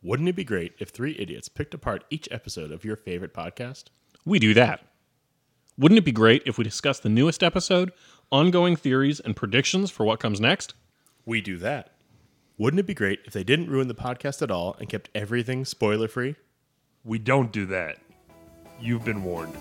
Wouldn't it be great if three idiots picked apart each episode of your favorite podcast? We do that. Wouldn't it be great if we discussed the newest episode, ongoing theories, and predictions for what comes next? We do that. Wouldn't it be great if they didn't ruin the podcast at all and kept everything spoiler-free? We don't do that. You've been warned.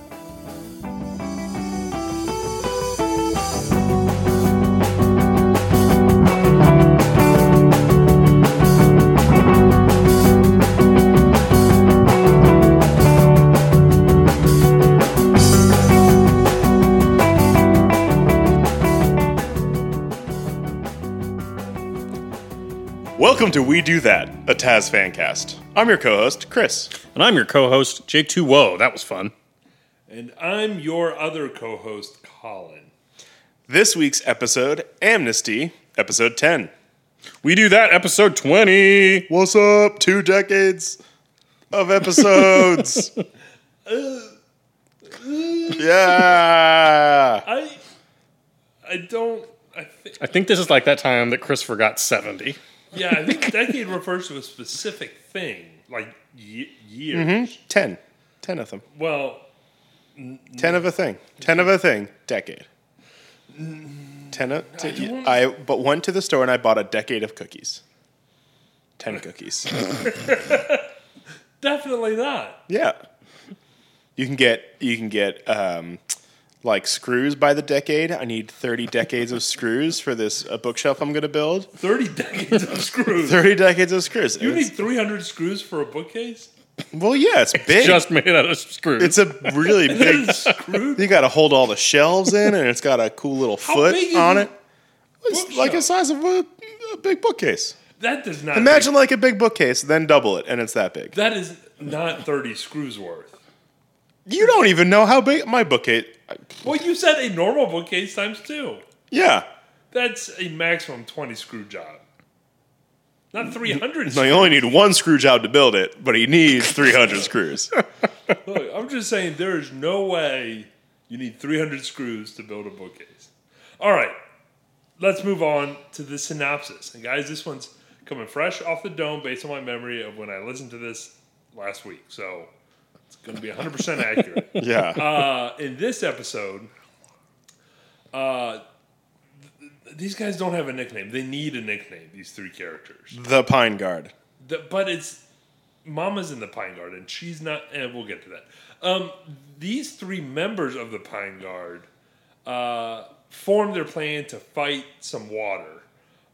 Welcome to We Do That, a Taz Fancast. I'm your co-host, Chris. And I'm your co-host, Jake 2. Whoa, that was fun. And I'm your other co-host, Colin. This week's episode, Amnesty, episode 10. We do that, episode 20. What's up? 2 decades of episodes. Yeah. I think this is like that time that Chris forgot 70. Yeah, I think decade refers to a specific thing, like years. Mm-hmm. 10. 10 of them. Well, 10 of a thing. 10 of a thing. Decade. 10 of... I went to the store and I bought a decade of cookies. 10 cookies. definitely not. Yeah. You can get like screws by the decade. I need 30 decades of screws for this bookshelf I'm going to build. 30 decades of screws. 30 decades of screws. You need 300 screws for a bookcase? Well, yeah, it's big. Just made out of screws. It's a really big. Screwed? You got to hold all the shelves in, and it's got a cool little foot big is on a it. It's like the size of a big bookcase. That does not... Imagine like a big bookcase, then double it, and it's that big. That is not 30 screws worth. You don't even know how big my bookcase... Well, you said a normal bookcase times 2. Yeah. That's a maximum 20 screw job. Not 300 No, you only need 1 screw job to build it, but he needs 300 screws. Look, I'm just saying there is no way you need 300 screws to build a bookcase. All right, let's move on to the synopsis. And guys, this one's coming fresh off the dome based on my memory of when I listened to this last week. So it's going to be 100% accurate. Yeah. In this episode, these guys don't have a nickname. They need a nickname, these 3 characters. The Pine Guard. But it's... Mama's in the Pine Guard, and she's not... And we'll get to that. These 3 members of the Pine Guard formed their plan to fight some water,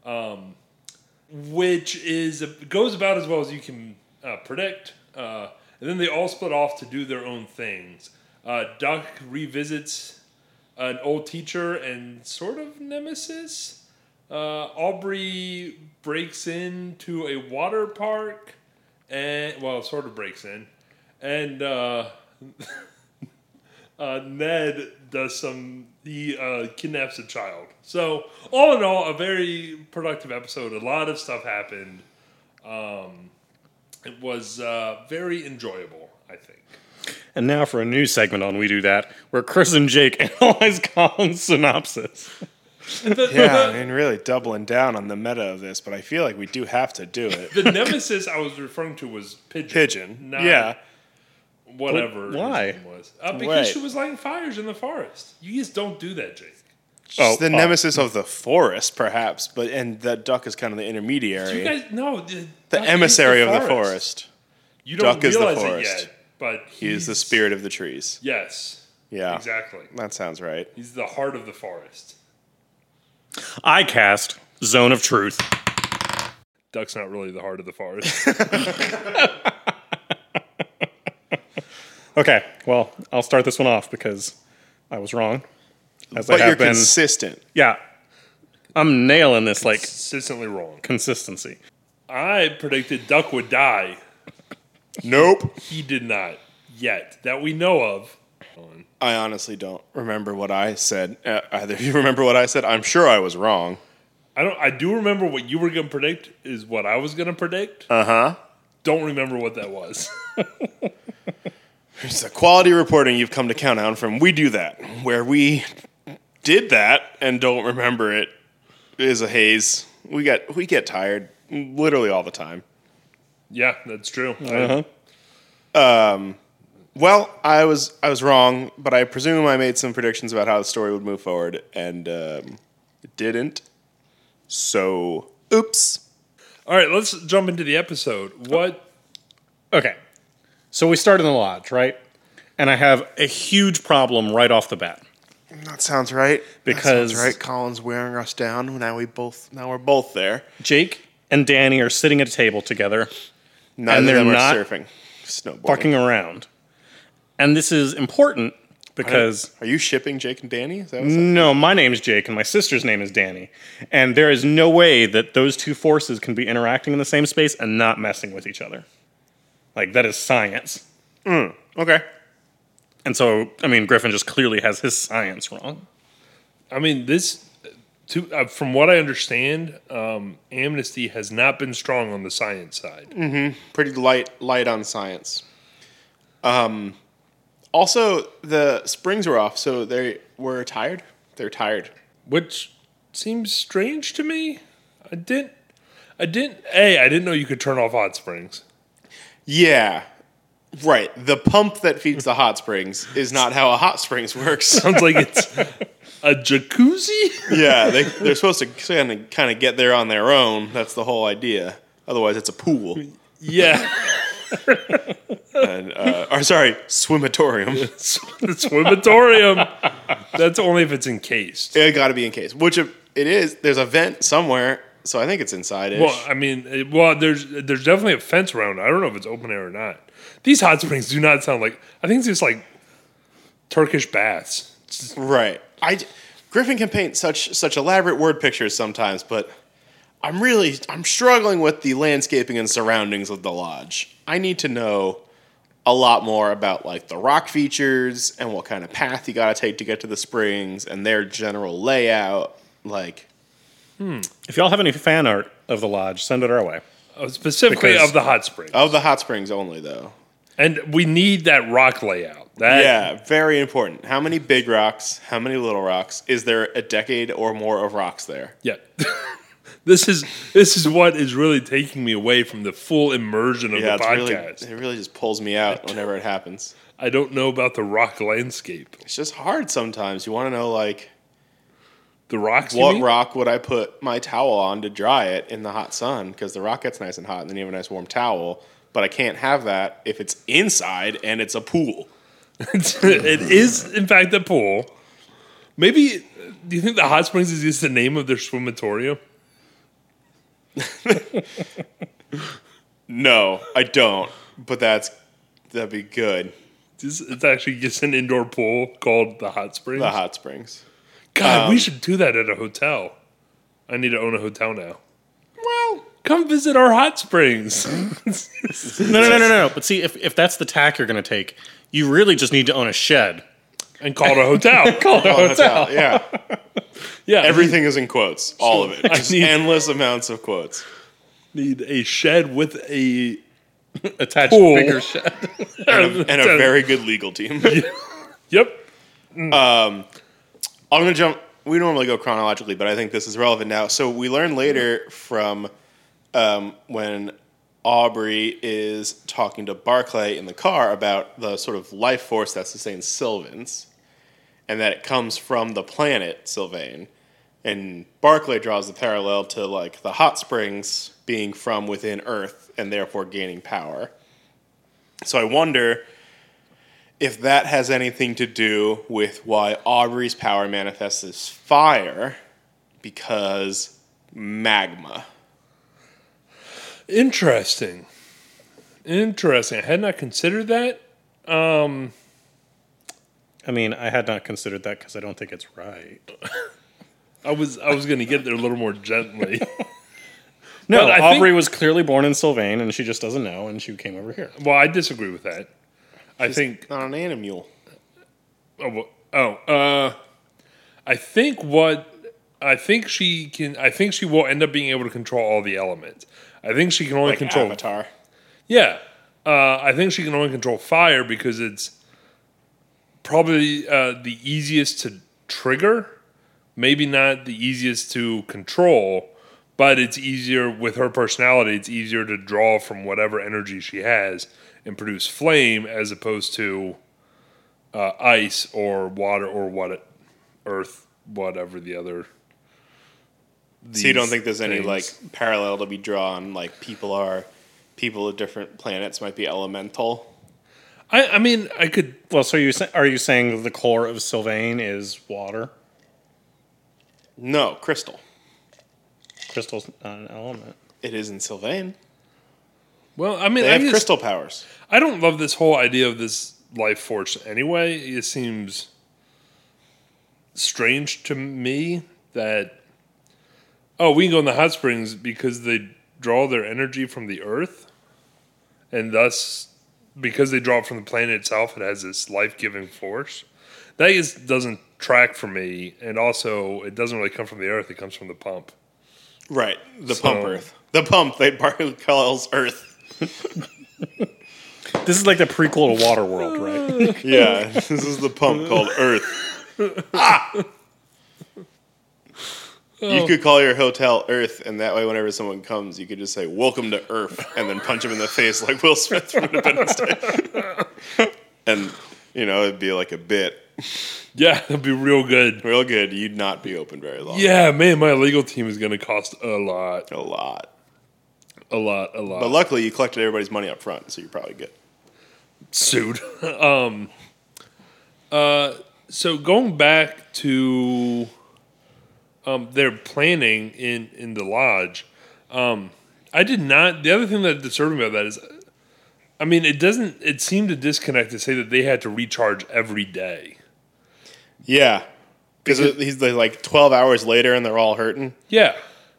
which goes about as well as you can predict. And then they all split off to do their own things. Duck revisits an old teacher and sort of nemesis. Aubrey breaks into a water park, and sort of breaks in, and Ned does he kidnaps a child. So all in all, a very productive episode. A lot of stuff happened. It was very enjoyable, I think. And now for a new segment on We Do That, where Chris and Jake analyze Colin's synopsis. Yeah, I mean, really doubling down on the meta of this, but I feel like we do have to do it. The nemesis I was referring to was Pigeon. Not Yeah. whatever Why? his name was. Because Wait. she was lighting fires in the forest. You just don't do that, Jake. She's the nemesis of the forest, perhaps, and the duck is kind of the intermediary. You guys know the emissary of the forest. You don't Duck is the realize it forest. yet, but He is the spirit of the trees. Yes. Yeah. Exactly. That sounds right. He's the heart of the forest. I cast Zone of Truth. Duck's not really the heart of the forest. Okay, well, I'll start this one off because I was wrong. But you're consistent. Yeah. I'm nailing this, like, Consistently wrong. consistency. I predicted Duck would die. Nope. He did not yet, that we know of. I honestly don't remember what I said. Either you remember what I said? I'm sure I was wrong. I do remember what you were going to predict is what I was going to predict. Uh-huh. Don't remember what that was. It's the quality reporting you've come to count on from We Do That, where we did that and don't remember it is a haze. We get tired literally all the time. Yeah, that's true. Well, I was wrong, but I presume I made some predictions about how the story would move forward, and it didn't. So, oops. All right, let's jump into the episode. What? Okay. So we start in the lodge, right? And I have a huge problem right off the bat. That sounds right. Because- that sounds right. Colin's wearing us down. Now we're both there. Jake and Danny are sitting at a table together, Neither And of they're them are not surfing, snowboarding. fucking around. And this is important because Are you shipping Jake and Danny? Is that what's no, my name's Jake and my sister's name is Danny. And there is no way that those two forces can be interacting in the same space and not messing with each other. Like, that is science. Okay. And so, I mean, Griffin just clearly has his science wrong. I mean, from what I understand, Amnesty has not been strong on the science side. Pretty light on science. Also, the springs were off, so they were tired. They're tired. Which seems strange to me. I didn't know you could turn off hot springs. Yeah. Right. The pump that feeds the hot springs is not how a hot springs works. Sounds like it's a jacuzzi. Yeah, they're supposed to kind of get there on their own. That's the whole idea. Otherwise, it's a pool. Yeah. And, sorry, swimatorium. The swimatorium. That's only if it's encased. It got to be encased, which it is. There's a vent somewhere, so I think it's inside-ish. Well, I mean, there's definitely a fence around. I don't know if it's open air or not. These hot springs do not sound like. I think it's just like Turkish baths. Right. Griffin can paint such elaborate word pictures sometimes, but I'm struggling with the landscaping and surroundings of the lodge. I need to know a lot more about like the rock features and what kind of path you got to take to get to the springs and their general layout. Like, If y'all have any fan art of the lodge, send it our way. Specifically Because- of the hot springs. of the hot springs only, though. And we need that rock layout. Yeah, very important. How many big rocks? How many little rocks? Is there a decade or more of rocks there? Yeah. This is what is really taking me away from the full immersion of the podcast. It really just pulls me out whenever it happens. I don't know about the rock landscape. It's just hard sometimes. You want to know, like, The rocks, you what mean? rock would I put my towel on to dry it in the hot sun? Because the rock gets nice and hot, and then you have a nice warm towel. But I can't have that if it's inside and it's a pool. It is, in fact, a pool. Maybe, do you think the hot springs is just the name of their swimatorium? No, I don't. But that'd be good. It's actually just an indoor pool called the hot springs. The hot springs. God, we should do that at a hotel. I need to own a hotel now. Well, Come visit our hot springs. No. But see, if that's the tack you're going to take, you really just need to own a shed. And call it a hotel. hotel. Yeah. Yeah. Everything is in quotes. All of it. Just need- endless amounts of quotes. Need a shed with a Attached Pool. bigger shed. And a very good legal team. Yep. I'm going to jump. We normally go chronologically, but I think this is relevant now. So we learn later from when Aubrey is talking to Barclay in the car about the sort of life force that sustains Sylvans, and that it comes from the planet Sylvain. And Barclay draws the parallel to like the hot springs being from within Earth and therefore gaining power. So I wonder if that has anything to do with why Aubrey's power manifests as fire, because magma. Interesting. I had not considered that. I mean, I had not considered that because I don't think it's right. I was going to get there a little more gently. No, But I Aubrey was clearly born in Sylvain, and she just doesn't know, and she came over here. Well, I disagree with that. I think. Not an animule. I think she can. I think she will end up being able to control all the elements. I think she can only Like control. Avatar. Yeah, I think she can only control fire because it's probably the easiest to trigger. Maybe not the easiest to control, But it's easier with her personality. It's easier to draw from whatever energy she has and produce flame as opposed to ice or water or earth, whatever the other. So you don't think there's any things. like parallel to be drawn? Like people of different planets might be elemental. I mean, I could. Well, so are you saying the core of Sylvain is water? No, crystal. Crystal's not an element. It is in Sylvain. Well, I mean, They have crystal powers. I don't love this whole idea of this life force anyway. It seems strange to me that we can go in the hot springs because they draw their energy from the earth, and thus because they draw it from the planet itself, it has this life-giving force. That doesn't track for me, and also it doesn't really come from the earth. It comes from the pump. Right. The pump Earth. The pump they calls Earth. This is like the prequel to Waterworld, right? Yeah. This is the pump called Earth. You could call your hotel Earth, and that way whenever someone comes, you could just say, "Welcome to Earth," and then punch him in the face like Will Smith from Independence Day. And, it'd be like a bit. Yeah, that'd be real good. Real good. You'd not be open very long. Yeah, man, my legal team is going to cost a lot. A lot. A lot. But luckily, you collected everybody's money up front, so you're probably good. Sued. So going back to their planning in the lodge, I did not. The other thing that disturbed me about that is, I mean, it seemed to disconnect to say that they had to recharge every day. Yeah. Because he's like 12 hours later and they're all hurting. Yeah.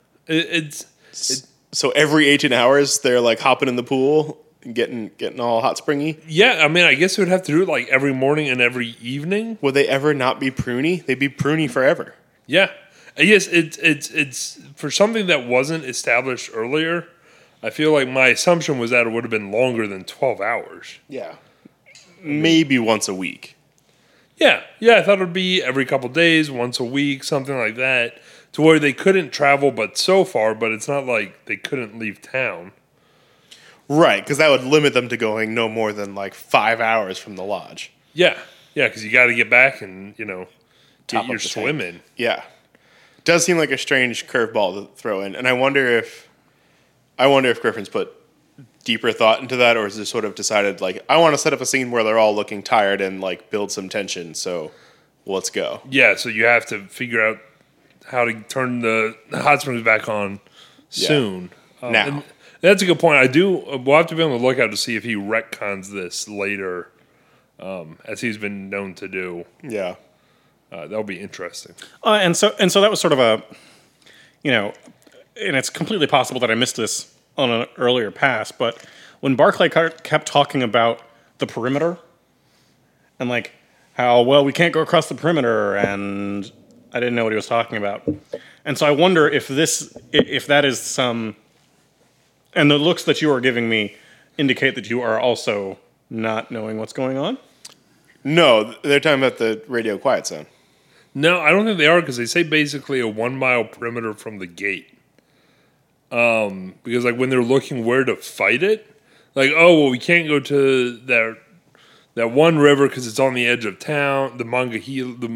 So every 18 hours, they're like hopping in the pool and getting all hot springy. Yeah, I mean, I guess they would have to do it like every morning and every evening. Would they ever not be pruny? They'd be pruny forever. Yeah. Yes, it's for something that wasn't established earlier. I feel like my assumption was that it would have been longer than 12 hours. Yeah. Maybe once a week. Yeah, I thought it would be every couple days, once a week, something like that, to where they couldn't travel but so far, but it's not like they couldn't leave town. Right, because that would limit them to going no more than like 5 hours from the lodge. Yeah, because you got to get back and, get Top your up the swim tank. in. Yeah. Does seem like a strange curveball to throw in. And I wonder if Griffin's put deeper thought into that, or is this sort of decided, like, I want to set up a scene where they're all looking tired and, like, build some tension, so let's go. Yeah, so you have to figure out how to turn the hot springs back on soon. Now. And that's a good point. We'll have to be on the lookout to see if he retcons this later, as he's been known to do. Yeah. That'll be interesting. And so that was sort of a, and it's completely possible that I missed this on an earlier pass, but when Barclay kept talking about the perimeter and like how, well, we can't go across the perimeter, and I didn't know what he was talking about. And so I wonder if that is some, and the looks that you are giving me indicate that you are also not knowing what's going on. No, they're talking about the radio quiet zone. No, I don't think they are, because they say basically a 1 mile perimeter from the gate. Because like when they're looking where to fight it, like, oh, well, we can't go to that one river because it's on the edge of town, the Monongahela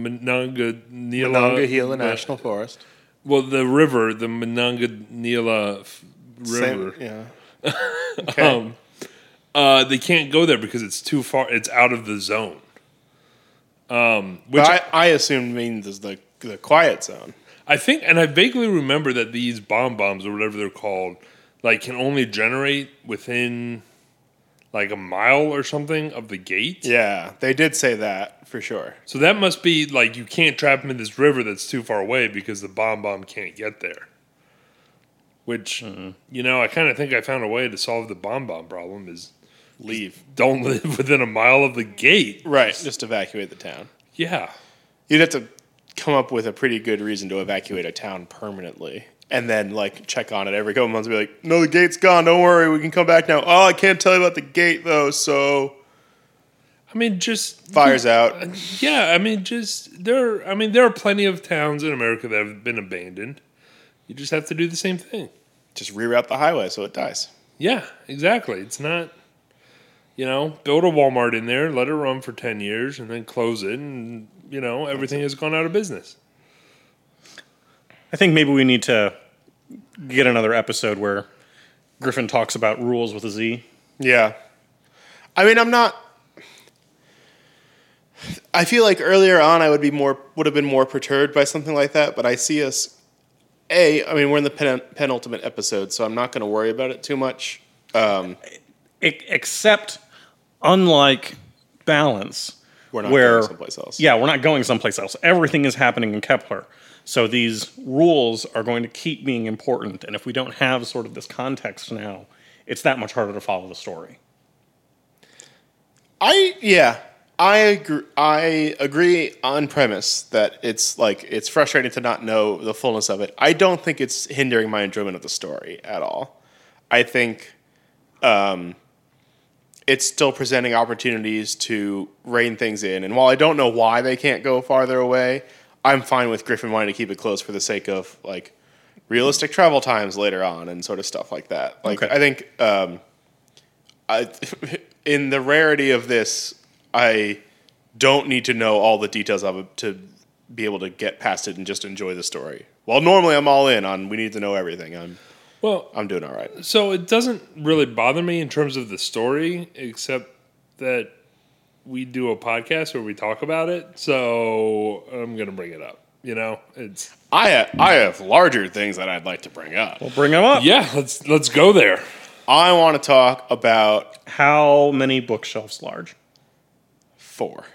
National Forest. Well, the river, the Monongahela River. Yeah. Okay. They can't go there because it's too far. It's out of the zone. Which I assume means the quiet zone. I think, and I vaguely remember that these bombs or whatever they're called, like, can only generate within like a mile or something of the gate. Yeah, they did say that for sure. So that must be like you can't trap them in this river that's too far away because the bomb can't get there. Which, I kind of think I found a way to solve the bomb problem is Leave. don't live within a mile of the gate. Right, just evacuate the town. Yeah. You'd have to come up with a pretty good reason to evacuate a town permanently. And then, like, check on it every couple months and be like, no, the gate's gone. Don't worry. We can come back now. Oh, I can't tell you about the gate, though, so... I mean, just... Fire's out. Yeah, I mean, there are plenty of towns in America that have been abandoned. You just have to do the same thing. Just reroute the highway so it dies. Yeah, exactly. It's not, build a Walmart in there, let it run for 10 years, and then close it, and, everything has gone out of business. I think maybe we need to get another episode where Griffin talks about rules with a Z. Yeah. I mean, I feel like earlier on I would have been more perturbed by something like that, but I see us. We're in the penultimate episode, so I'm not going to worry about it too much. Except, unlike Balance, We're not going someplace else. Yeah, we're not going someplace else. Everything is happening in Kepler. So these rules are going to keep being important, and if we don't have sort of this context now, it's that much harder to follow the story. I agree on premise that it's frustrating to not know the fullness of it. I don't think it's hindering my enjoyment of the story at all. I think it's still presenting opportunities to rein things in. And while I don't know why they can't go farther away, I'm fine with Griffin wanting to keep it close for the sake of realistic travel times later on and sort of stuff like that. Okay. I think in the rarity of this, I don't need to know all the details of it to be able to get past it and just enjoy the story. Well, normally I'm all in on we need to know everything. I'm doing all right. So it doesn't really bother me in terms of the story, except that we do a podcast where we talk about it. So I'm going to bring it up. I have larger things that I'd like to bring up. We'll bring them up. Yeah, let's go there. I want to talk about How many bookshelves large? 4.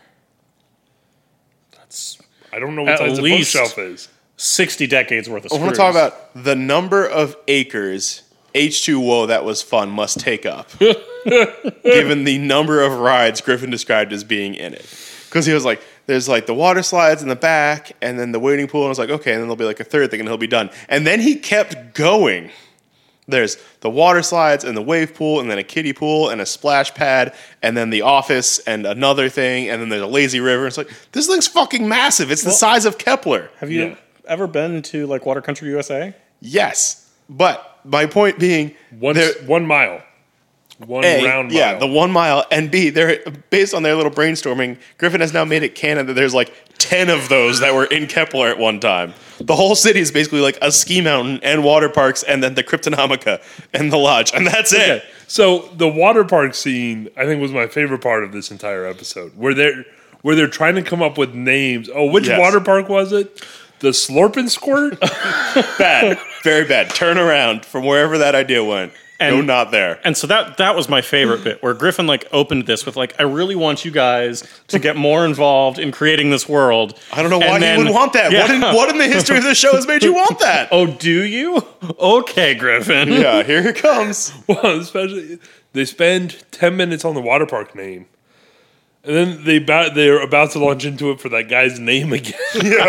I don't know what At size a least- bookshelf is. 60 decades worth of I screws. want to talk about the number of acres H2O That Was Fun must take up, given the number of rides Griffin described as being in it. Because he was like, there's the water slides in the back, and then the wading pool, and I was like, okay, and then there'll be a third thing, and he'll be done. And then he kept going. There's the water slides, and the wave pool, and then a kiddie pool, and a splash pad, and then the office, and another thing, and then there's a lazy river. It's like, this thing's fucking massive. It's the size of Kepler. Have you Yeah. ever been to Water Country USA? Yes. But my point being, 1 mile. One A, round yeah, mile. the 1 mile, and B, they're based on their little brainstorming. Griffin has now made it canon that there's 10 of those that were in Kepler at one time. The whole city is basically a ski mountain and water parks, and then the Cryptonomica and the lodge, and that's it. Okay. So the water park scene, I think, was my favorite part of this entire episode, where they're trying to come up with names. Oh, which Yes. water park was it? The Slurp and Squirt? Bad, very bad. Turn around from wherever that idea went. No, not there. And so that was my favorite bit, where Griffin opened this with I really want you guys to get more involved in creating this world. I don't know why And you then- would want that. Yeah. What in the history of this show has made you want that? Oh, do you? Okay, Griffin. Yeah, here it comes. Well, especially, they spend 10 minutes on the water park name. And then they're about to launch into it for that guy's name again.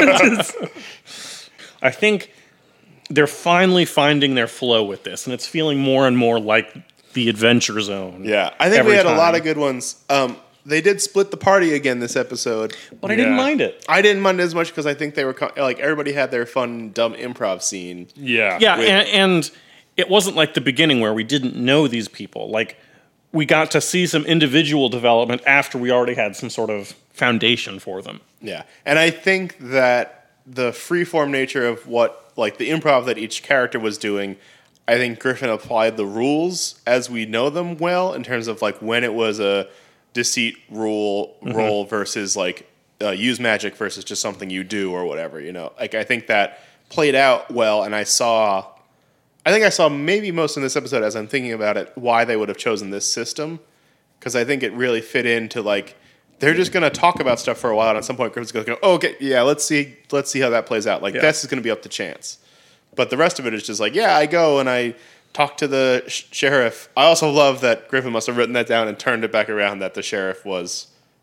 I think they're finally finding their flow with this, and it's feeling more and more like the Adventure Zone. Yeah, I think every we had a lot time. of good ones. They did split the party again this episode. But I didn't Yeah. mind it. I didn't mind it as much because I think they were everybody had their fun, dumb improv scene. Yeah. Yeah, and it wasn't like the beginning where we didn't know these people. We got to see some individual development after we already had some sort of foundation for them. Yeah, and I think that the freeform nature of what the improv that each character was doing, I think Griffin applied the rules as we know them well in terms of when it was a deceit roll versus use magic versus just something you do or whatever. I think that played out well, and I think I saw maybe most in this episode as I'm thinking about it why they would have chosen this system, because I think it really fit into they're just going to talk about stuff for a while, and at some point Griffin's going to go, oh, okay, yeah, let's see how that plays out. This is going to be up to chance. But the rest of it is just I go and I talk to the sheriff. I also love that Griffin must have written that down and turned it back around that the sheriff was,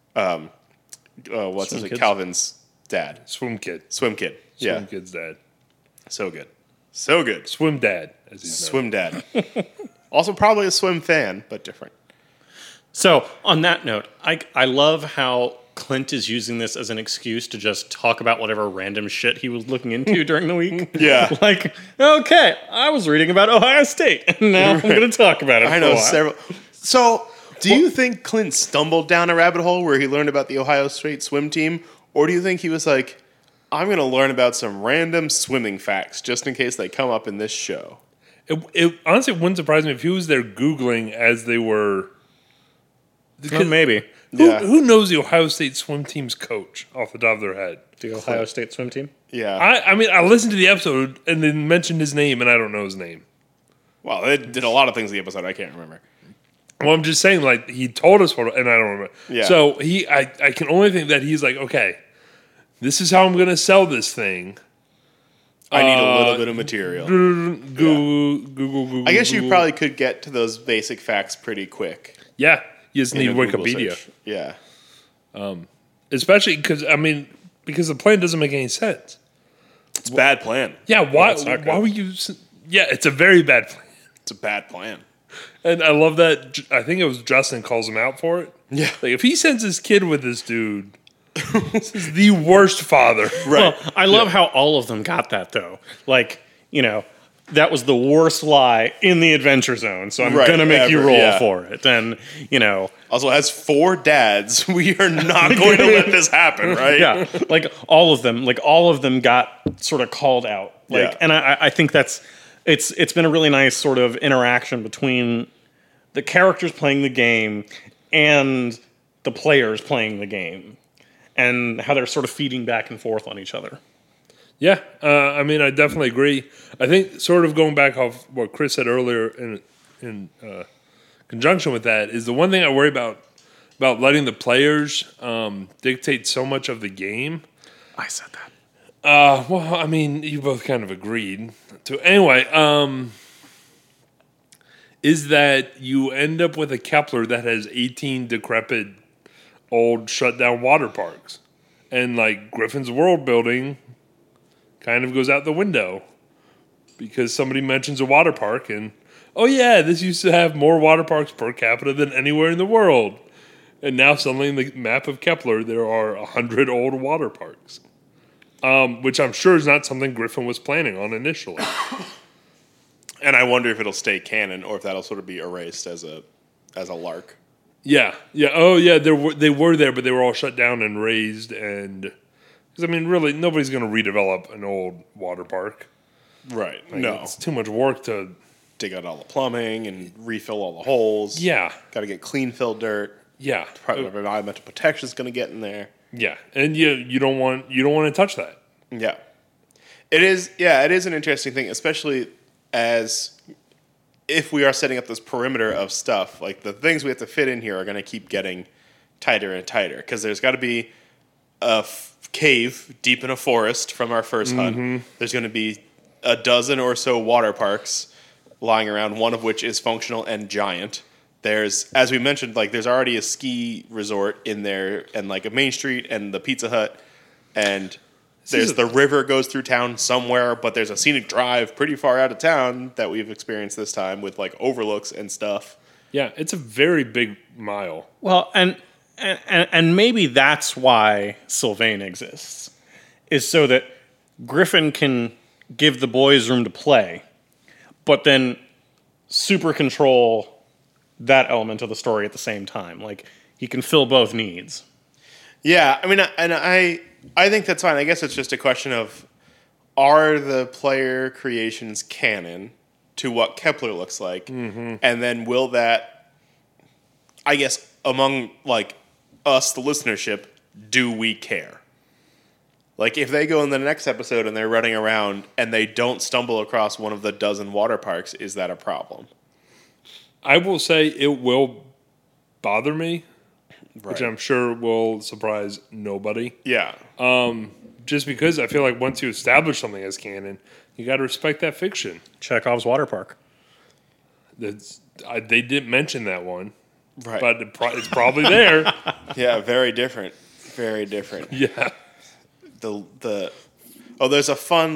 Calvin's dad. Swim Kid. Swim Kid. Yeah. Swim Kid's dad. So good. So good. Swim Dad, as he's known. Swim dad. Also probably a swim fan, but different. So, on that note, I love how Clint is using this as an excuse to just talk about whatever random shit he was looking into during the week. Yeah. Like, okay, I was reading about Ohio State, and now I'm going to talk about it. I for a know while. several. So, do you think Clint stumbled down a rabbit hole where he learned about the Ohio State swim team, or do you think he was like, I'm going to learn about some random swimming facts just in case they come up in this show? It honestly wouldn't surprise me if he was there Googling as they were. Well, maybe. Who knows the Ohio State swim team's coach off the top of their head? The Ohio State swim team? Yeah. I mean, I listened to the episode and they mentioned his name, and I don't know his name. Well, they did a lot of things in the episode I can't remember. Well, I'm just saying, like, he told us what, and I don't remember. Yeah. So I can only think that he's like, okay, this is how I'm going to sell this thing. I need a little bit of material. Google. I guess you Google. probably could get to those basic facts pretty quick. Yeah, you just in need a Google Wikipedia. search. Yeah. Especially because, because the plan doesn't make any sense. It's a bad plan. Yeah, why it's not good. why were you... Yeah, it's a very bad plan. It's a bad plan. And I love that. I think it was Justin calls him out for it. Yeah. Like, if he sends his kid with this dude, this is the worst father. Right. Well, I love how all of them got that, though. Like, that was the worst lie in the Adventure Zone, so I'm Right, going to make you ever, roll yeah. for it. And, Also, as 4 dads, we are not going to let this happen, right? yeah, like all of them got sort of called out. Like, Yeah. and I think it's been a really nice sort of interaction between the characters playing the game and the players playing the game, and how they're sort of feeding back and forth on each other. Yeah, I definitely agree. I think sort of going back off what Chris said earlier in conjunction with that is the one thing I worry about letting the players dictate so much of the game. I said that. Well, you both kind of agreed. Anyway, is that you end up with a Kepler that has 18 decrepit, old, shut down water parks. And, like, Griffin's world building kind of goes out the window because somebody mentions a water park and, oh, yeah, this used to have more water parks per capita than anywhere in the world. And now suddenly in the map of Kepler, there are 100 old water parks. Which I'm sure is not something Griffin was planning on initially. And I wonder if it'll stay canon or if that'll sort of be erased as a lark. Yeah. Oh, yeah. They were there, but they were all shut down and razed. And because really, nobody's going to redevelop an old water park. Right. Like, No. it's too much work to. Dig out all the plumbing and refill all the holes. Yeah, Got to get clean fill dirt. yeah, Department of Environmental Protection is going to get in there. yeah. And you don't want to touch that. Yeah. It is. Yeah, it is an interesting thing, especially as if we are setting up this perimeter of stuff. Like the things we have to fit in here are going to keep getting tighter and tighter because there's got to be a cave deep in a forest from our first hunt. There's going to be a dozen or so water parks lying around, one of which is functional and giant. There's, as we mentioned, like there's already a ski resort in there and like a Main Street and the Pizza Hut and there's the river goes through town somewhere, but there's a scenic drive pretty far out of town that we've experienced this time with like overlooks and stuff. Yeah, it's a very big mile. Well, and maybe that's why Sylvain exists, is so that Griffin can give the boys room to play, but then super control that element of the story at the same time. Like, he can fill both needs. Yeah, I think that's fine. I guess it's just a question of, are the player creations canon to what Kepler looks like? Mm-hmm. And then will that, I guess, among like us, the listenership, do we care? Like if they go in the next episode and they're running around and they don't stumble across one of the dozen water parks, is that a problem? I will say it will bother me, which Right. I'm sure will surprise nobody. Yeah. Just because I feel like once you establish something as canon, you got to respect that fiction. Chekhov's water park. They didn't mention that one, Right. but it's probably there. Yeah, very different. Very different. Yeah. There's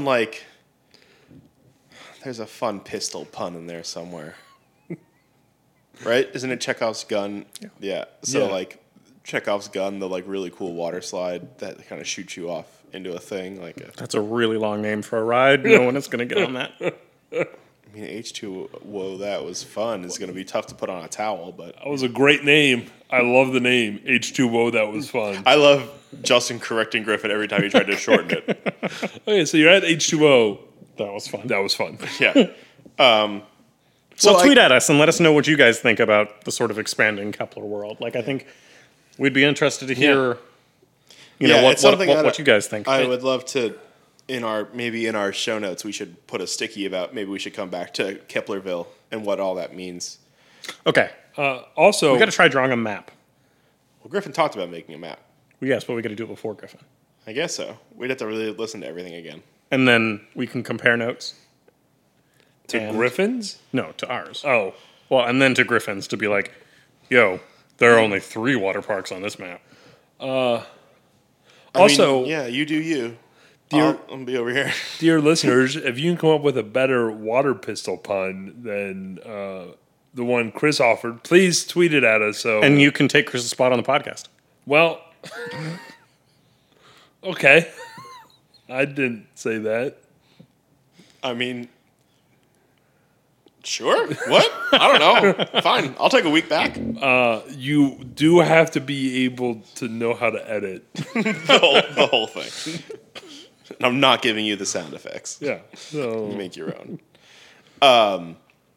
a fun pistol pun in there somewhere. Right? Isn't it Chekhov's gun? Yeah. So Yeah. like Chekhov's gun, the like really cool water slide that kind of shoots you off into a thing. That's a really long name for a ride. No one is going to get on that. I mean, H2O, that was fun. It's going to be tough to put on a towel, but That was a great name. I love the name H2O. That was fun. I love Justin correcting Griffin every time he tried to shorten it. Okay, so you're at H2O. That was fun. That was fun. Yeah. So Well, tweet at us and let us know what you guys think about the sort of expanding Kepler world. Like, I think we'd be interested to hear, it's something what you guys think. I would love to, in our show notes, we should put a sticky about maybe we should come back to Keplerville and what all that means. Okay. Also, We got to try drawing a map. Well, Griffin talked about making a map. Yes, but we got to do it before Griffin. I guess so. We'd have to really listen to everything again. And then we can compare notes. to and- Griffins? No, to ours. Oh. Well, and then to Griffin's to be like, yo, there are only 3 water parks on this map. Also, yeah, you do you. Dear- I'll be over here. dear listeners, if you can come up with a better water pistol pun than the one Chris offered, please tweet it at us. So, And you can take Chris's spot on the podcast. well, okay. I didn't say that. I mean, sure. What? I don't know. Fine. I'll take a week back. You do have to be able to know how to edit. The whole thing. And I'm not giving you the sound effects. Yeah. So You make your own. We're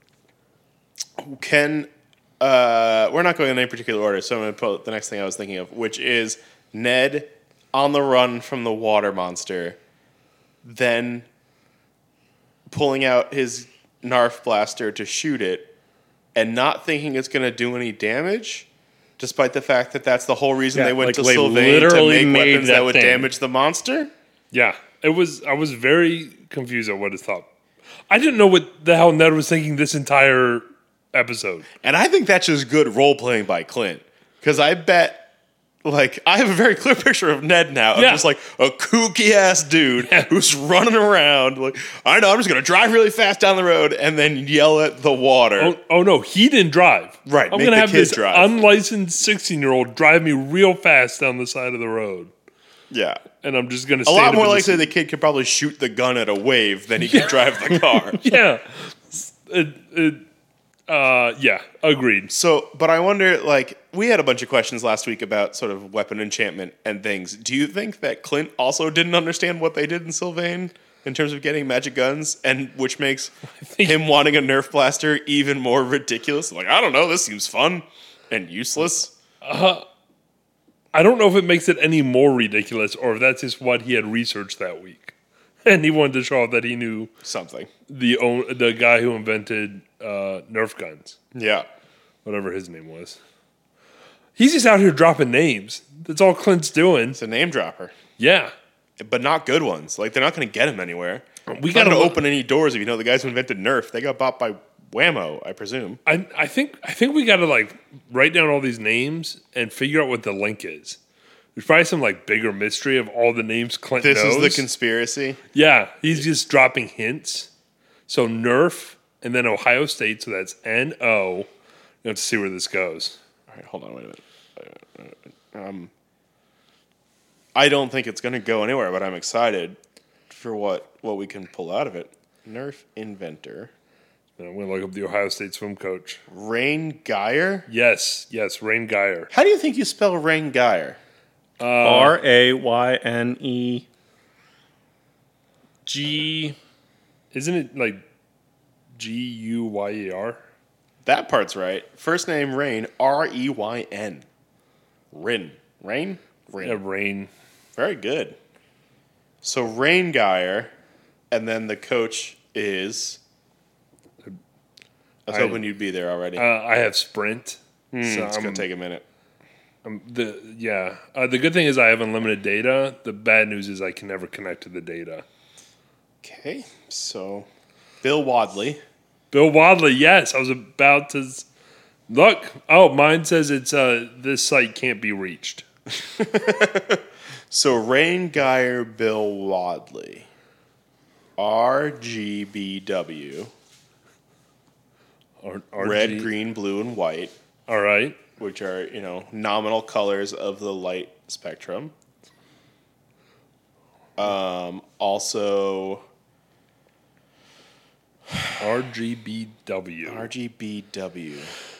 not going in any particular order, so I'm going to put the next thing I was thinking of, which is Ned on the run from the water monster, then pulling out his Narf blaster to shoot it, and not thinking it's going to do any damage, despite the fact that that's the whole reason Yeah, they went like, to they Sylvain to literally make made weapons that that would thing. damage the monster. yeah, it was. I was very confused at what his thought. I didn't know what the hell Ned was thinking this entire episode. And I think that's just good role playing by Clint. Because I bet, like, I have a very clear picture of Ned now. Of Yeah. just like a kooky ass dude who's running around. Like, I know, I'm just going to drive really fast down the road and then yell at the water. Oh no, he didn't drive. Right, I'm make gonna the have kid this drive. unlicensed 16-year-old drive me real fast down the side of the road, Yeah. and I'm just gonna. A stand lot up more in the likely seat. the kid could probably shoot the gun at a wave than he could drive the car. Yeah. Yeah. Agreed. So, but I wonder, like, we had a bunch of questions last week about sort of weapon enchantment and things. Do you think that Clint also didn't understand what they did in Sylvain in terms of getting magic guns, and which makes him wanting a Nerf blaster even more ridiculous? Like, I don't know, this seems fun and useless. I don't know if it makes it any more ridiculous, or if that's just what he had researched that week, and he wanted to show off that he knew Something. the guy who invented Nerf guns, Yeah. whatever his name was. He's just out here dropping names. That's all Clint's doing. It's a name dropper, Yeah. but not good ones. Like, they're not going to get him anywhere. We Got got to to open any doors if you know the guys who invented Nerf. They got bought by Whammo, I presume. I think we got to like write down all these names and figure out what the link is. There's probably some like bigger mystery of all the names Clint This knows. is the conspiracy. Yeah, he's just dropping hints. So Nerf and then Ohio State, so that's N-O. You have to see where this goes. All right, hold on, wait a minute. I don't think it's going to go anywhere, but I'm excited for what we can pull out of it. Nerf inventor. And I'm going to look up the Ohio State swim coach. Rain Geyer? Yes, Rain Geyer. How do you think you spell Rain Geyer? RAYNEG. Isn't it like G-U-Y-E-R? That part's right. First name Rain, R-E-Y-N. Rin. Rain? Rin. Yeah, Rain. Very good. So Rain Geyer, and then the coach is... I was hoping you'd be there already. I have Sprint. So It's I'm- going to take a minute. The good thing is I have unlimited data. The bad news is I can never connect to the data. Okay, so Bill Wadley. Bill Wadley, yes, I was about to look. Oh, mine says it's this site can't be reached. So Rain Geyer, Bill Wadley, RGBW, RG. red, green, blue, and white. All right. which are, nominal colors of the light spectrum. Also, RGBW. RGBW.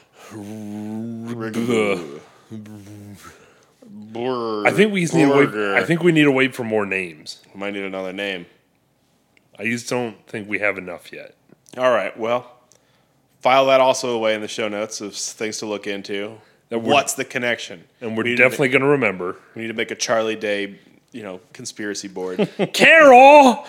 I think we need to wait for more names. We might need another name. I just don't think we have enough yet. All right, well, file that also away in the show notes of things to look into. What's the connection? And we're definitely going to remember. We need to make a Charlie Day, conspiracy board. Carol!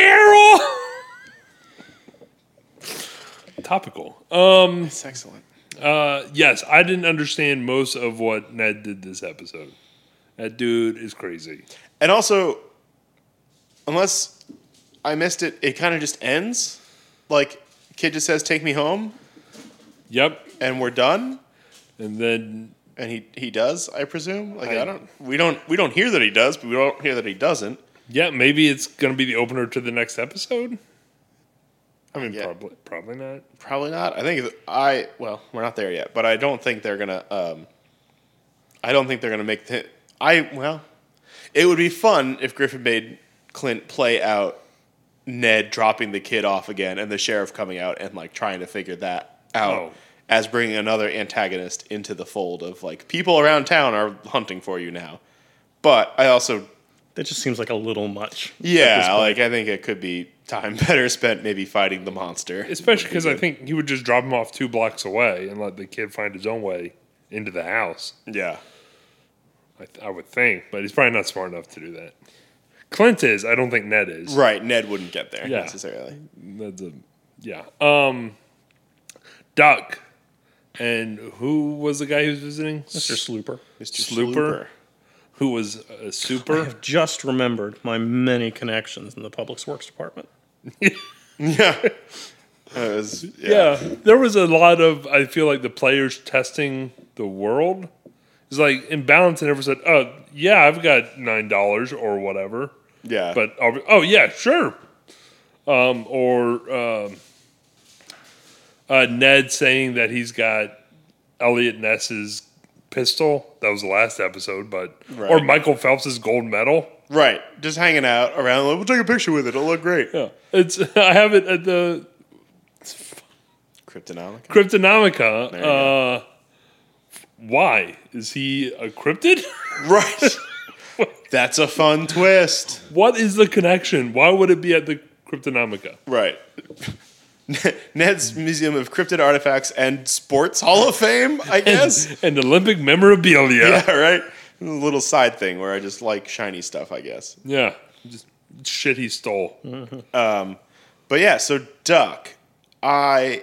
Topical. It's excellent. Yes, I didn't understand most of what Ned did this episode. That dude is crazy. And also, unless I missed it, it kind of just ends. Like, kid just says, "Take me home." Yep. And we're done. And then, and he does, I presume. Like we don't hear that he does, but we don't hear that he doesn't. Yeah, maybe it's going to be the opener to the next episode. I mean, probably not. Probably not. I think we're not there yet, but I don't think they're gonna. I don't think they're gonna make it would be fun if Griffin made Clint play out Ned dropping the kid off again, and the sheriff coming out and like trying to figure that out as bringing another antagonist into the fold of like people around town are hunting for you now. But I also that just seems like a little much. Yeah, like I think it could be time better spent maybe fighting the monster. Especially because I think he would just drop him off 2 blocks away and let the kid find his own way into the house. Yeah. I would think, but he's probably not smart enough to do that. Clint is. I don't think Ned is. Right, Ned wouldn't get there necessarily. Duck. And who was the guy who was visiting? Mr. Slooper. Mr. Slooper. Who was a super. I have just remembered my many connections in the Public Works Department. Yeah. There was a lot of, I feel like, the players testing the world. It's like in balance, and everyone said, "Oh, yeah, I've got $9 or whatever." Yeah. But yeah, sure. Ned saying that he's got Elliot Ness's pistol. That was the last episode, but or Michael Phelps's gold medal. Right, just hanging out around. We'll take a picture with it. It'll look great. Yeah, I have it at the Cryptonomica. Why is he a cryptid? Right. That's a fun twist. What is the connection? Why would it be at the Cryptonomica? Right. Ned's Museum of Cryptid Artifacts and Sports Hall of Fame, I guess. And Olympic memorabilia. Yeah, right. A little side thing where I just like shiny stuff, I guess. Yeah. Just shit he stole. But yeah, so Duck. I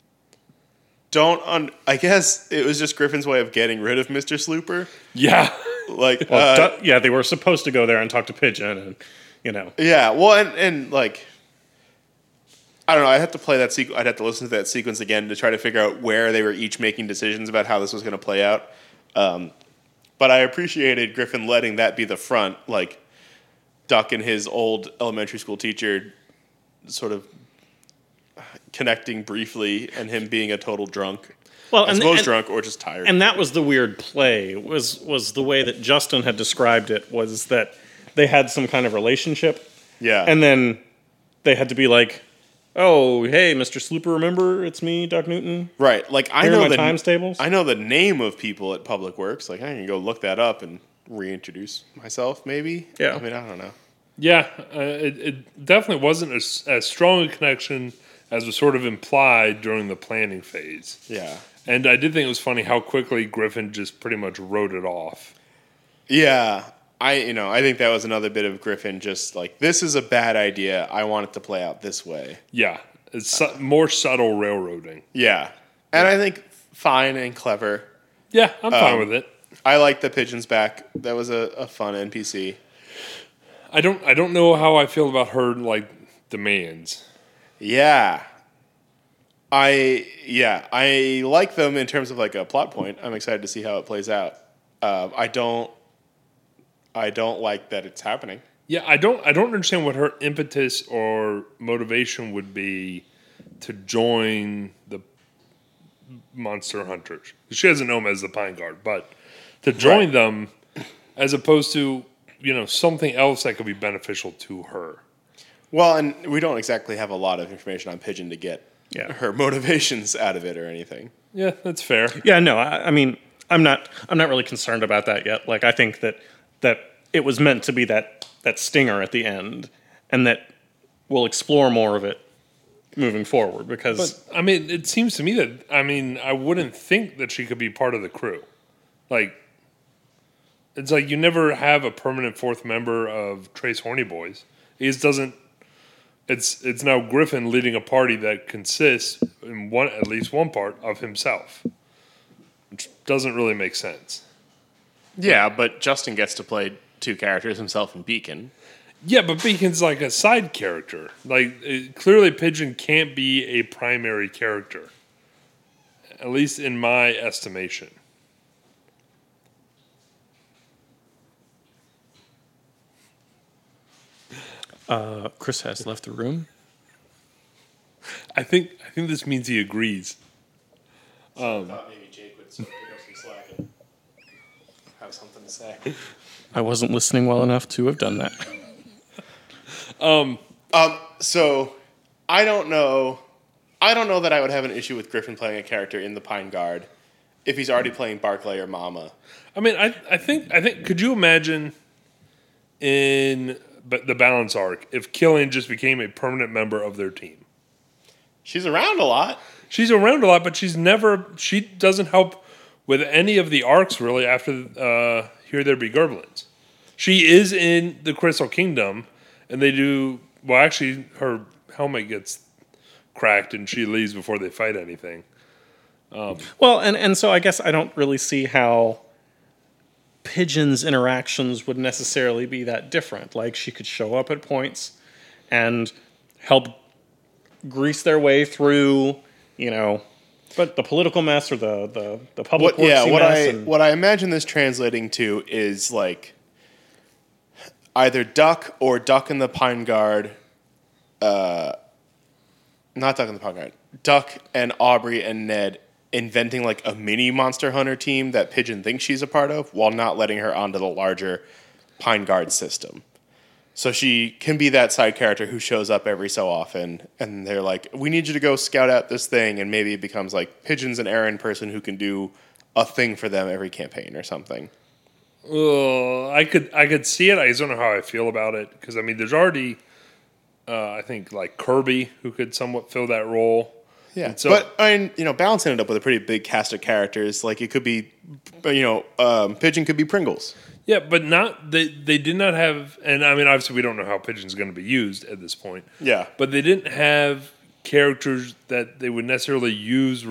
guess it was just Griffin's way of getting rid of Mr. Slooper. Yeah. Like, they were supposed to go there and talk to Pigeon, and Yeah, well, and like, I don't know. I'd have to play that sequence. I'd have to listen to that sequence again to try to figure out where they were each making decisions about how this was going to play out. But I appreciated Griffin letting that be the front, like Duck and his old elementary school teacher sort of connecting briefly, and him being a total drunk. Well, I suppose drunk or just tired. And that was the weird play, was the way that Justin had described it, was that they had some kind of relationship. Yeah. And then they had to be like, "Oh, hey, Mr. Slooper, remember? It's me, Doc Newton." Right. Like, I Here know are my the times tables. I know the name of people at Public Works. Like, I can go look that up and reintroduce myself, maybe. Yeah. I mean, I don't know. Yeah, it definitely wasn't as strong a connection as was sort of implied during the planning phase. Yeah. And I did think it was funny how quickly Griffin just pretty much wrote it off. Yeah. I think that was another bit of Griffin just like, this is a bad idea. I want it to play out this way. Yeah. It's more subtle railroading. Yeah. And I think fine and clever. Yeah, I'm fine with it. I like the pigeons back. That was a fun NPC. I don't know how I feel about her like demands. Yeah. I like them in terms of like a plot point. I'm excited to see how it plays out. I don't like that it's happening. Yeah, I don't understand what her impetus or motivation would be to join monster hunters. She doesn't know them as the Pine Guard, but to join them as opposed to, something else that could be beneficial to her. Well, and we don't exactly have a lot of information on Pigeon to get her motivations out of it or anything. Yeah, that's fair. Yeah, no, I mean, I'm not really concerned about that yet. Like, I think that it was meant to be that stinger at the end, and that we'll explore more of it moving forward. Because, But, I mean, it seems to me that, I wouldn't think that she could be part of the crew. Like, it's like you never have a permanent fourth member of Trace Horny Boys. He just doesn't. It's now Griffin leading a party that consists in at least one part of himself, which doesn't really make sense. Yeah, but Justin gets to play two characters, himself and Beacon. Yeah, but Beacon's like a side character. Like, clearly Pigeon can't be a primary character, at least in my estimation. Chris has left the room. I think this means he agrees. I thought maybe Jake would pick up some slack and have something to say. I wasn't listening well enough to have done that. So I don't know that I would have an issue with Griffin playing a character in the Pine Guard if he's already playing Barclay or Mama. I mean, I think. Could you imagine in the Balance arc if Killian just became a permanent member of their team? She's around a lot. She's around a lot, but she doesn't help with any of the arcs really after Here There Be Gerblins. She is in the Crystal Kingdom, and they do, well, actually, her helmet gets cracked and she leaves before they fight anything. Well, and so I guess I don't really see how Pigeon's interactions would necessarily be that different. Like, she could show up at points and help grease their way through, but the political mess or the public works mess. What I imagine this translating to is like either Duck or Duck in the Pine Guard. Not Duck in the Pine Guard. Duck and Aubrey and Ned inventing like a mini Monster Hunter team that Pigeon thinks she's a part of while not letting her onto the larger Pine Guard system. So she can be that side character who shows up every so often, and they're like, we need you to go scout out this thing, and maybe it becomes like Pigeon's an errand person who can do a thing for them every campaign or something. I could see it. I just don't know how I feel about it, because, I mean, there's already, I think, like Kirby, who could somewhat fill that role. Yeah, so, but I mean, Balance ended up with a pretty big cast of characters. Like, it could be, Pigeon could be Pringles. Yeah, but they did not have, and I mean, obviously we don't know how Pigeon's going to be used at this point. Yeah. But they didn't have characters that they would necessarily use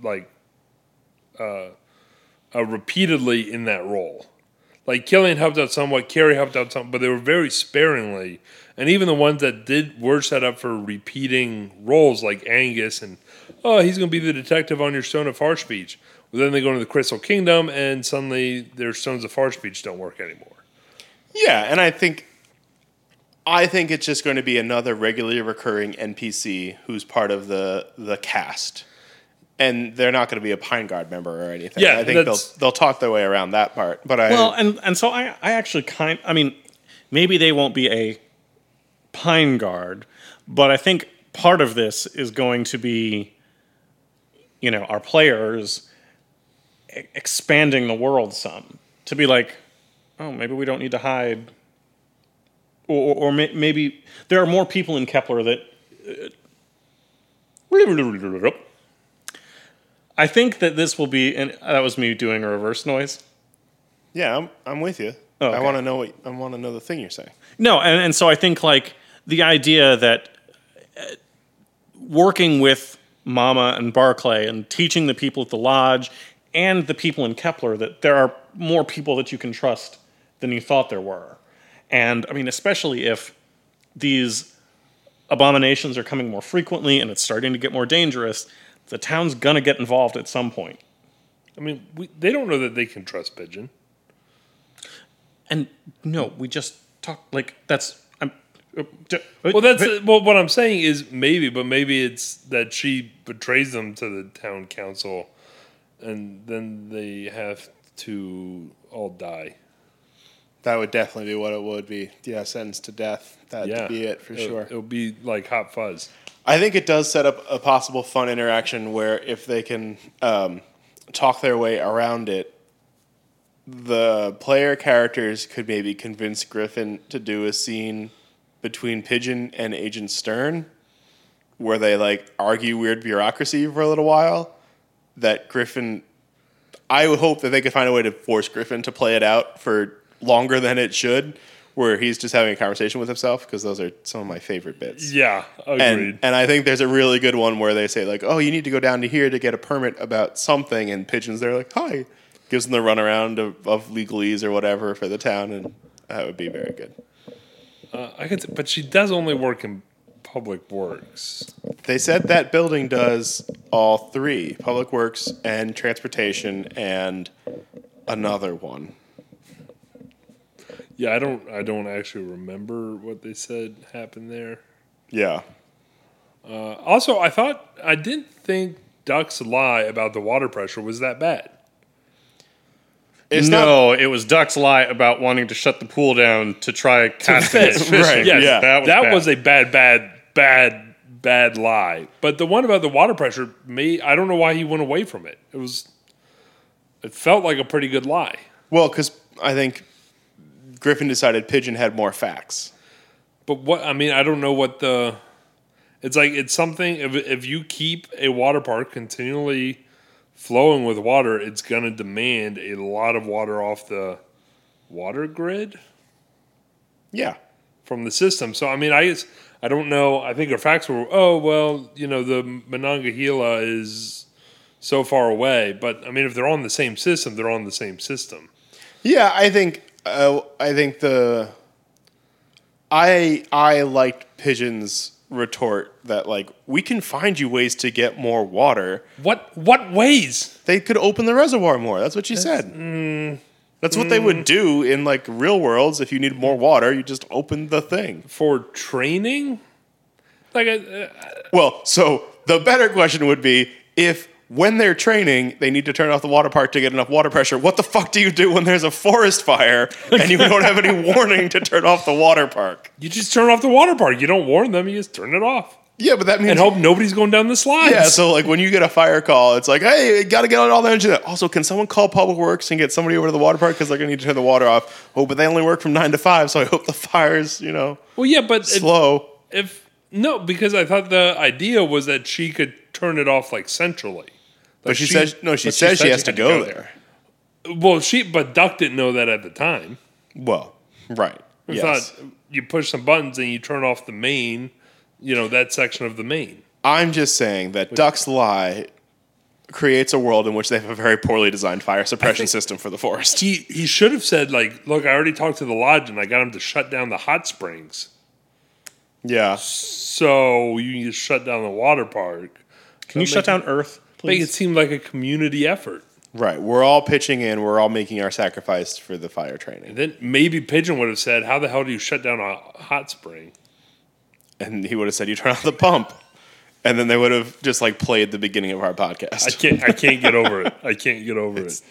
repeatedly in that role. Like, Killian helped out somewhat, Carrie helped out some, but they were very sparingly. And even the ones that were set up for repeating roles, like Angus, and, he's going to be the detective on your Stone of Far Speech. Well, then they go into the Crystal Kingdom, and suddenly their Stones of Far Speech don't work anymore. Yeah, and I think it's just going to be another regularly recurring NPC who's part of the cast. And they're not going to be a Pine Guard member or anything. Yeah, I think they'll talk their way around that part. But so I actually maybe they won't be a Pine Guard, but I think part of this is going to be, our players expanding the world some to be like, oh, maybe we don't need to hide, or maybe there are more people in Kepler that. I think that this will be, and that was me doing a reverse noise. Yeah, I'm with you. Oh, okay. I want to know the thing you're saying. No, and so I think like the idea that working with Mama and Barclay and teaching the people at the lodge and the people in Kepler that there are more people that you can trust than you thought there were. And I mean, especially if these abominations are coming more frequently and it's starting to get more dangerous, the town's going to get involved at some point. I mean, they don't know that they can trust Pigeon. And no, we just talked like that's... what I'm saying is maybe it's that she betrays them to the town council and then they have to all die. That would definitely be what it would be. Yeah, sentenced to death. That'd be it for sure. It'll be like Hot Fuzz. I think it does set up a possible fun interaction where if they can talk their way around it, the player characters could maybe convince Griffin to do a scene between Pigeon and Agent Stern where they like argue weird bureaucracy for a little while. That Griffin, I would hope that they could find a way to force Griffin to play it out for longer than it should, where he's just having a conversation with himself, because those are some of my favorite bits. Yeah, agreed. And I think there's a really good one where they say like, oh, you need to go down to here to get a permit about something, and Pigeon's there like, hi, gives them the runaround of legalese or whatever for the town, and that would be very good. But she does only work in Public Works. They said that building does all three: Public Works and Transportation and another one. Yeah, I don't actually remember what they said happened there. Yeah. Also, I didn't think Duck's lie about the water pressure was that bad. It was Duck's lie about wanting to shut the pool down to try casting his fishing. Right, Yes, yeah. that was a bad lie. But the one about the water pressure, I don't know why he went away from it. It felt like a pretty good lie. Well, because I think Griffin decided Pigeon had more facts. But I don't know what it's something, if you keep a water park continually flowing with water, it's going to demand a lot of water off the water grid. Yeah. From the system. So, I don't know. I think our facts were, the Monongahela is so far away. But, if they're on the same system, they're on the same system. Yeah, I think I liked Pigeon's retort that like, we can find you ways to get more water. What ways? They could open the reservoir more. That's what she said. That's what they would do in like real worlds. If you need more water, you just open the thing. For training? So the better question would be, if when they're training, they need to turn off the water park to get enough water pressure, what the fuck do you do when there's a forest fire and you don't have any warning to turn off the water park? You just turn off the water park. You don't warn them. You just turn it off. Yeah, but that means... And hope nobody's going down the slides. Yeah, so like when you get a fire call, it's like, hey, got to get all the energy. Also, can someone call Public Works and get somebody over to the water park because they're going to need to turn the water off? Oh, but they only work from 9 to 5, so I hope the fire's, Well, yeah, but... slow. Because I thought the idea was that she could turn it off like centrally. But she says she has to go there. Well, but Duck didn't know that at the time. Well, right. I Yes. thought you push some buttons and you turn off the main, that section of the main. I'm just saying that Duck's lie creates a world in which they have a very poorly designed fire suppression system for the forest. He should have said, like, look, I already talked to the lodge and I got him to shut down the hot springs. Yeah. So you can just shut down the water park. Can you shut down Earth, Make please? it seem like a community effort. Right. We're all pitching in. We're all making our sacrifice for the fire training. And then maybe Pigeon would have said, how the hell do you shut down a hot spring? And he would have said, you turn off the pump. And then they would have just like played the beginning of our podcast. I can't get over it. I can't get over it.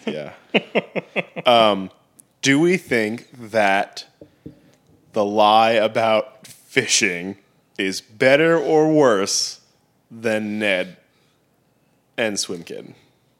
Yeah. Do we think that the lie about fishing is better or worse than Ned and Swim Kid?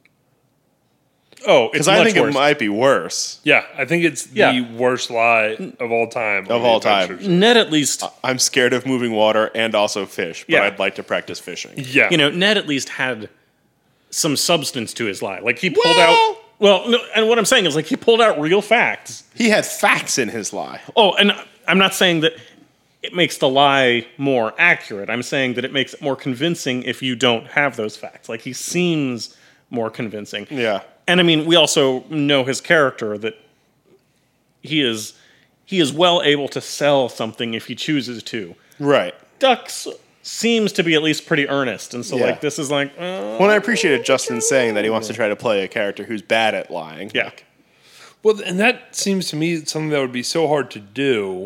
Oh, it's Because I much think worse. it might be worse. Yeah, I think it's the worst lie of all time. Of all time. Ned at least, I'm scared of moving water and also fish, but Yeah. I'd like to practice fishing. Yeah. Ned at least had some substance to his lie. Like he pulled out. Well, no, and what I'm saying is like he pulled out real facts. He had facts in his lie. Oh, and I'm not saying that it makes the lie more accurate. I'm saying that it makes it more convincing if you don't have those facts. Like he seems more convincing. Yeah. And we also know his character, that he is well able to sell something if he chooses to. Right. Ducks seems to be at least pretty earnest, and so Yeah. like this is like Well, I appreciated Justin saying that he wants to try to play a character who's bad at lying. yeah. Well, and that seems to me something that would be so hard to do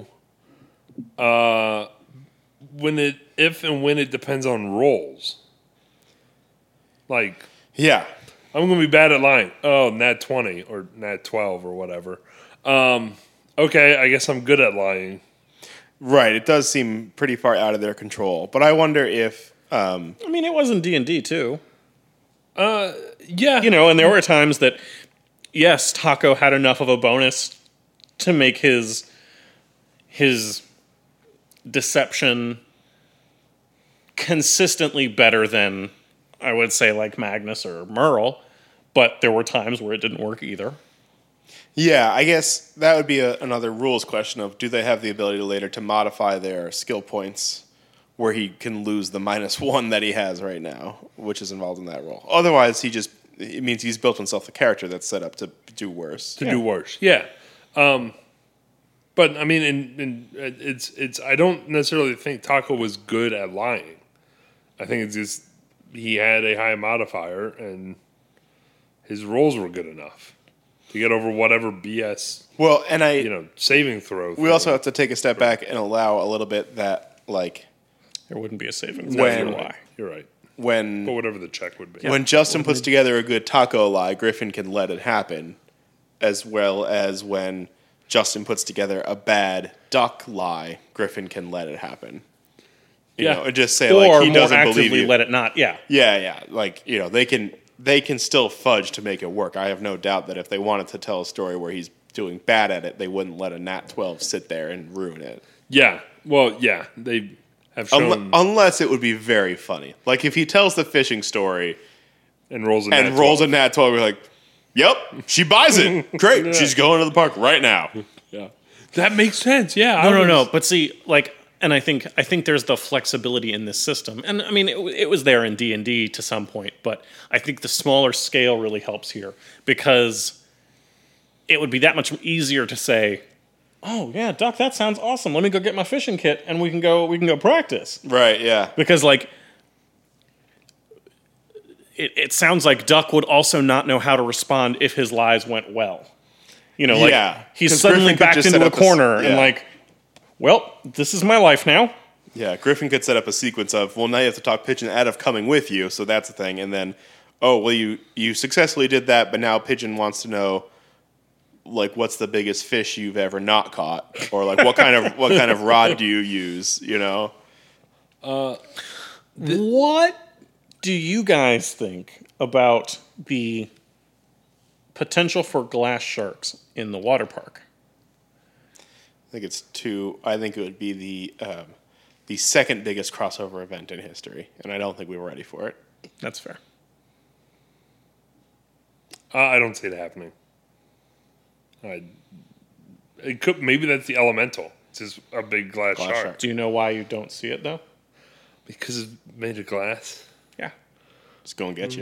if and when it depends on roles. Like, Yeah. I'm going to be bad at lying. Oh, nat 20 or nat 12 or whatever. Okay, I guess I'm good at lying. Right. It does seem pretty far out of their control. But I wonder if I mean, it was in D&D too. Yeah. You know, and there were times that, yes, Taco had enough of a bonus to make his deception consistently better than, I would say, like Magnus or Merle, but there were times where it didn't work either. Yeah, I guess that would be another rules question of do they have the ability later to modify their skill points where he can lose the -1 that he has right now, which is involved in that role. Otherwise, it means he's built himself a character that's set up to do worse. Do worse. Yeah. But I mean, it's. I don't necessarily think Taco was good at lying. I think it's just he had a high modifier and his rolls were good enough to get over whatever BS Well, and saving throw. we also have to take a step back and allow a little bit that like There wouldn't be a saving When- throw. Why? You're right. when But whatever the check would be. when Justin puts together a good Taco lie, Griffin can let it happen, as well as when Justin puts together a bad Duck lie, Griffin can let it happen. You Yeah. know, and just say Or like he more doesn't believe actively you. let it not. Yeah. Yeah, like they can still fudge to make it work. I have no doubt that if they wanted to tell a story where he's doing bad at it, they wouldn't let a nat 12 sit there and ruin it. Yeah. Well, yeah. They have shown Unless it would be very funny. Like if he tells the fishing story and rolls a and nat rolls 12. a nat 12, we're like, yep, she buys it. Great. She's going to the park right now. Yeah. That makes sense. Yeah. No. But see, like, and I think there's the flexibility in this system, and I mean, it was there in D&D to some point, but I think the smaller scale really helps here because it would be that much easier to say, "Oh yeah, Duck, that sounds awesome. Let me go get my fishing kit, and we can go practice." Right, yeah. Because like, it sounds like Duck would also not know how to respond if his lies went well. You know, like Yeah, he's 'cause suddenly Griffin could backed just into set a up a corner yeah. and like, well, this is my life now. Yeah, Griffin could set up a sequence of, well, now you have to talk Pigeon out of coming with you, so that's the thing. And then, oh, well, you successfully did that, but now Pigeon wants to know, like, what's the biggest fish you've ever not caught, or like what kind of rod do you use? You know, What do you guys think about the potential for glass sharks in the water park? I think it would be the second biggest crossover event in history, and I don't think we were ready for it. That's fair. I don't see it happening. It could maybe that's the elemental. It's just a big glass shark. shark. Do you know why you don't see it though? Because it's made of glass. Yeah. Just go and get you.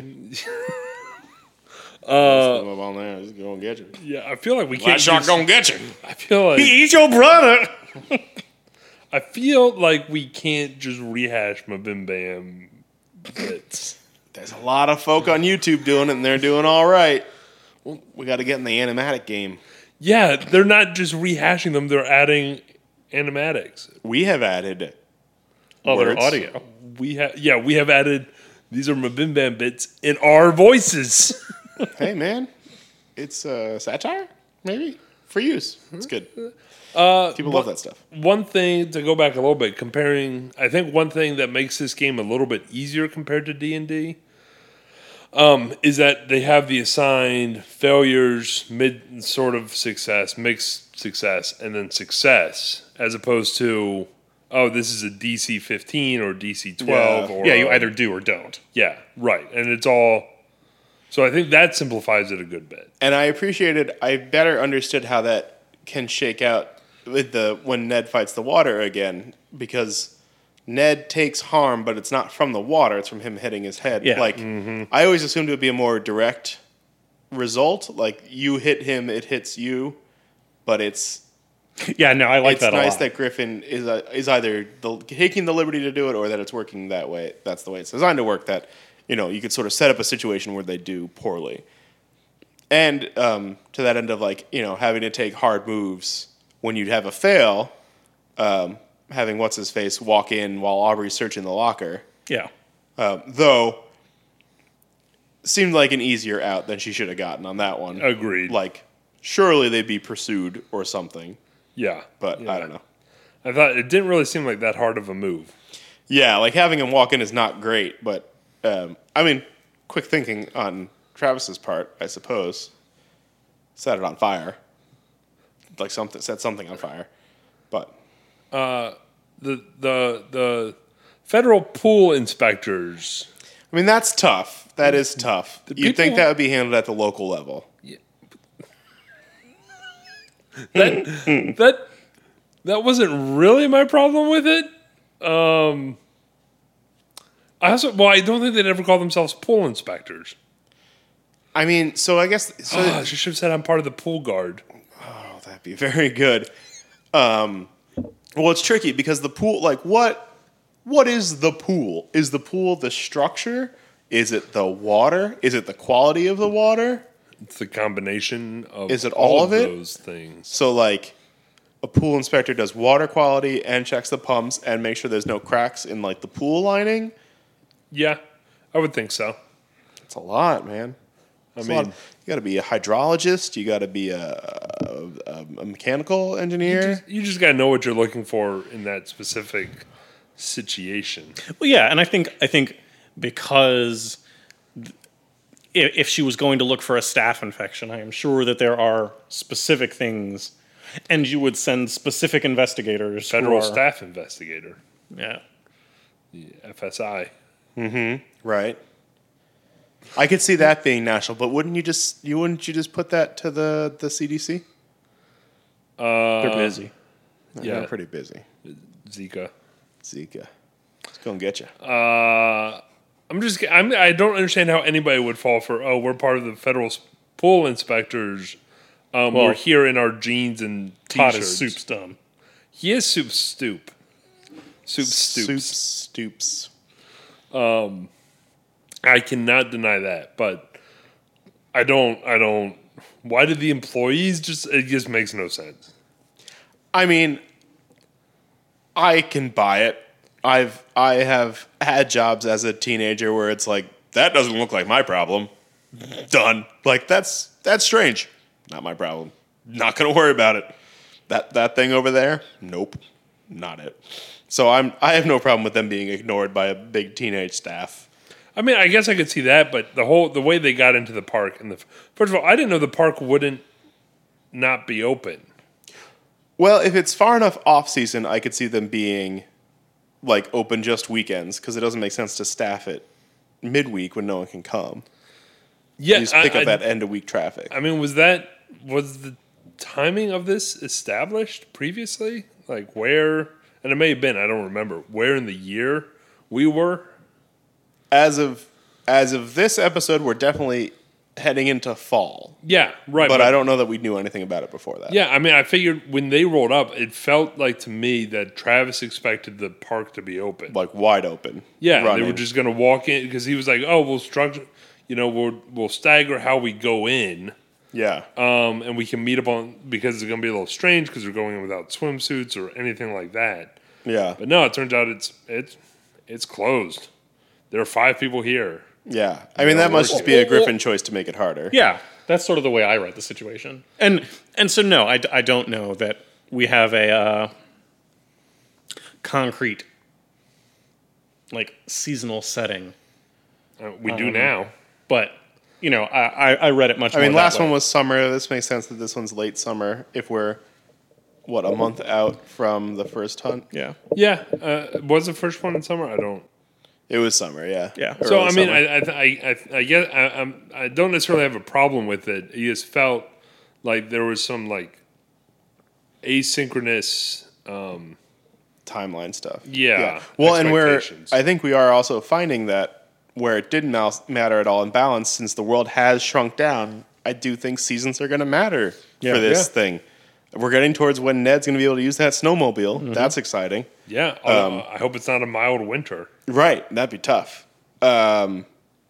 Up on there, just go and get you. Yeah, I feel like we Glass can't. shark gonna get you. I feel like He's your brother. I feel like we can't just rehash my Bim Bam bits. There's a lot of folk on YouTube doing it, and they're doing all right. We got to get in the animatic game. Yeah, they're not just rehashing them; they're adding animatics. We have added Other words. audio. We have added. These are my Bim Bam bits in our voices. Hey, man, it's satire, maybe for use. It's good. People love that stuff. One thing to go back a little bit, comparing. I think one thing that makes this game a little bit easier compared to D&D is that they have the assigned failures, mid sort of success, mixed success, and then success, as opposed to this is a DC 15 or DC 12 Yeah. or Yeah, you either do or don't. yeah, right, and it's all. So I think that simplifies it a good bit. And I better understood how that can shake out with when Ned fights the water again, because Ned takes harm, but it's not from the water; it's from him hitting his head. Yeah. Like I always assumed it would be a more direct result. Like you hit him, it hits you, but it's Yeah, no, I like it's that a nice lot. that Griffin is either taking the liberty to do it or that it's working that way. That's the way it's designed to work. That you could sort of set up a situation where they do poorly, and to that end of like having to take hard moves when you'd have a fail, having what's his face walk in while Aubrey's searching the locker. Yeah. Though seemed like an easier out than she should have gotten on that one. Agreed. Like, surely they'd be pursued or something, Yeah. but Yeah. I don't know. I thought it didn't really seem like that hard of a move. Yeah, like having him walk in is not great, but I mean, quick thinking on Travis's part, I suppose. Set it on fire, like something set something on fire, but The federal pool inspectors. I mean that's tough. That is tough. You'd think people- that would be handled at the local level. That wasn't really my problem with it. I don't think they'd ever call themselves pool inspectors. I mean, so I guess so. I should have said I'm part of the pool guard. Oh, that'd be very good. Well, it's tricky because the pool, like, what is the pool? Is the pool the structure? Is it the water? Is it the quality of the water? It's the combination of Is it all of it? those things. So, like, a pool inspector does water quality and checks the pumps and makes sure there's no cracks in, like, the pool lining. Yeah, I would think so. It's a lot, man. It's a lot. You got to be a hydrologist. You got to be a mechanical engineer. You just got to know what you're looking for in that specific situation. Well, yeah, and I think because if she was going to look for a staph infection, I am sure that there are specific things, and you would send specific investigators. Federal who are, staff investigator, Yeah. FSI. Right. I could see that being national, but wouldn't you just put that to the CDC? They're busy. Yeah. They're pretty busy. Zika. Zika. Let's go and get you. I don't understand how anybody would fall for. Oh, we're part of the federal pool inspectors. We're here in our jeans and Todd t-shirts. is soup's dumb. He is soup stoop. Soup stoops. Stoops. I cannot deny that, but I don't. Why did the employees just? It just makes no sense. I mean, I can buy it. I have had jobs as a teenager where it's like, that doesn't look like my problem. Done. Like that's strange. Not my problem. Not gonna worry about it. That thing over there? Nope. Not it. So I have no problem with them being ignored by a big teenage staff. I mean, I guess I could see that, but the way they got into the park first of all, I didn't know the park wouldn't not be open. Well, if it's far enough off season, I could see them being like open just weekends because it doesn't make sense to staff it midweek when no one can come. Yeah, You just pick up that end of week traffic. I mean, was the timing of this established previously? Like where? And it may have been. I don't remember where in the year we were. As of this episode, we're definitely heading into fall. Yeah, right. But I don't know that we knew anything about it before that. Yeah, I mean, I figured when they rolled up, it felt like to me that Travis expected the park to be open. Like wide open. Yeah, running. they were just going to walk in because he was like, "Oh, we'll structure, we'll stagger how we go in, Yeah. and we can meet up on because it's going to be a little strange because they're going in without swimsuits or anything like that." Yeah. But no, it turns out it's closed. There are 5 people here. Yeah. I mean, that must just be a Griffin choice to make it harder. Yeah, that's sort of the way I read the situation. And so no, I don't know that we have a concrete like seasonal setting. We do now. But I read it much. I mean, more last that way. one was summer. This makes sense that this one's late summer if we're, a month out from the first hunt? Yeah. Yeah, was the first one in summer? I don't. It was summer, yeah. Yeah. So Early I mean, summer. I guess I don't necessarily have a problem with it. I just felt like there was some like asynchronous. Timeline stuff. Yeah, Well, and expectations. I think we are also finding that where it didn't matter at all in balance, since the world has shrunk down, I do think seasons are going to matter for this thing. We're getting towards when Ned's going to be able to use that snowmobile. Mm-hmm. That's exciting. Yeah, I hope it's not a mild winter. Right. That'd be tough. Colin,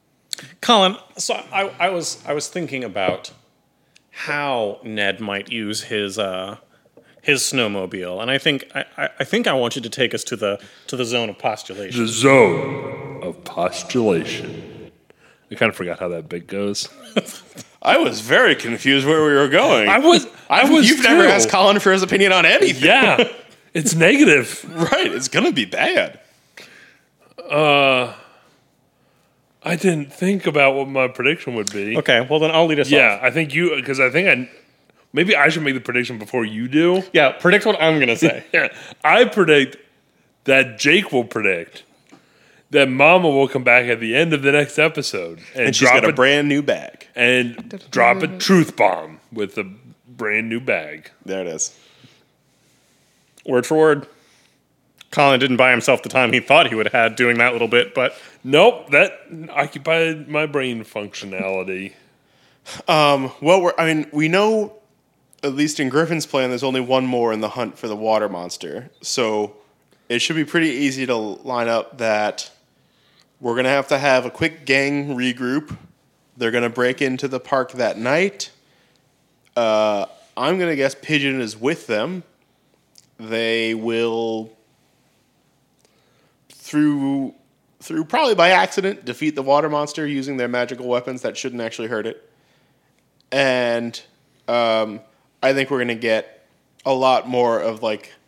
so I was thinking about how Ned might use his snowmobile, and I think I want you to take us to the zone of postulation. The zone of postulation. I kind of forgot how that bit goes. I was very confused where we were going. I was You've never too. asked Colin for his opinion on anything. Yeah, it's negative. Right. It's going to be bad. I didn't think about what my prediction would be. Okay, well then I'll lead us Yeah, off. I think you, because I think maybe I should make the prediction before you do. Yeah, predict what I'm going to say. Yeah, I predict that Jake will predict that Mama will come back at the end of the next episode And she's got a brand new bag. and drop a truth bomb with a brand new bag. There it is. Word for word. Colin didn't buy himself the time he thought he would have had doing that little bit, but Nope, that occupied my brain functionality. Well, we know, at least in Griffin's plan, there's only one more in the hunt for the water monster. So it should be pretty easy to line up that we're going to have a quick gang regroup. They're going to break into the park that night. I'm going to guess Pigeon is with them. They will, through probably by accident, defeat the water monster using their magical weapons that shouldn't actually hurt it. And I think we're going to get a lot more of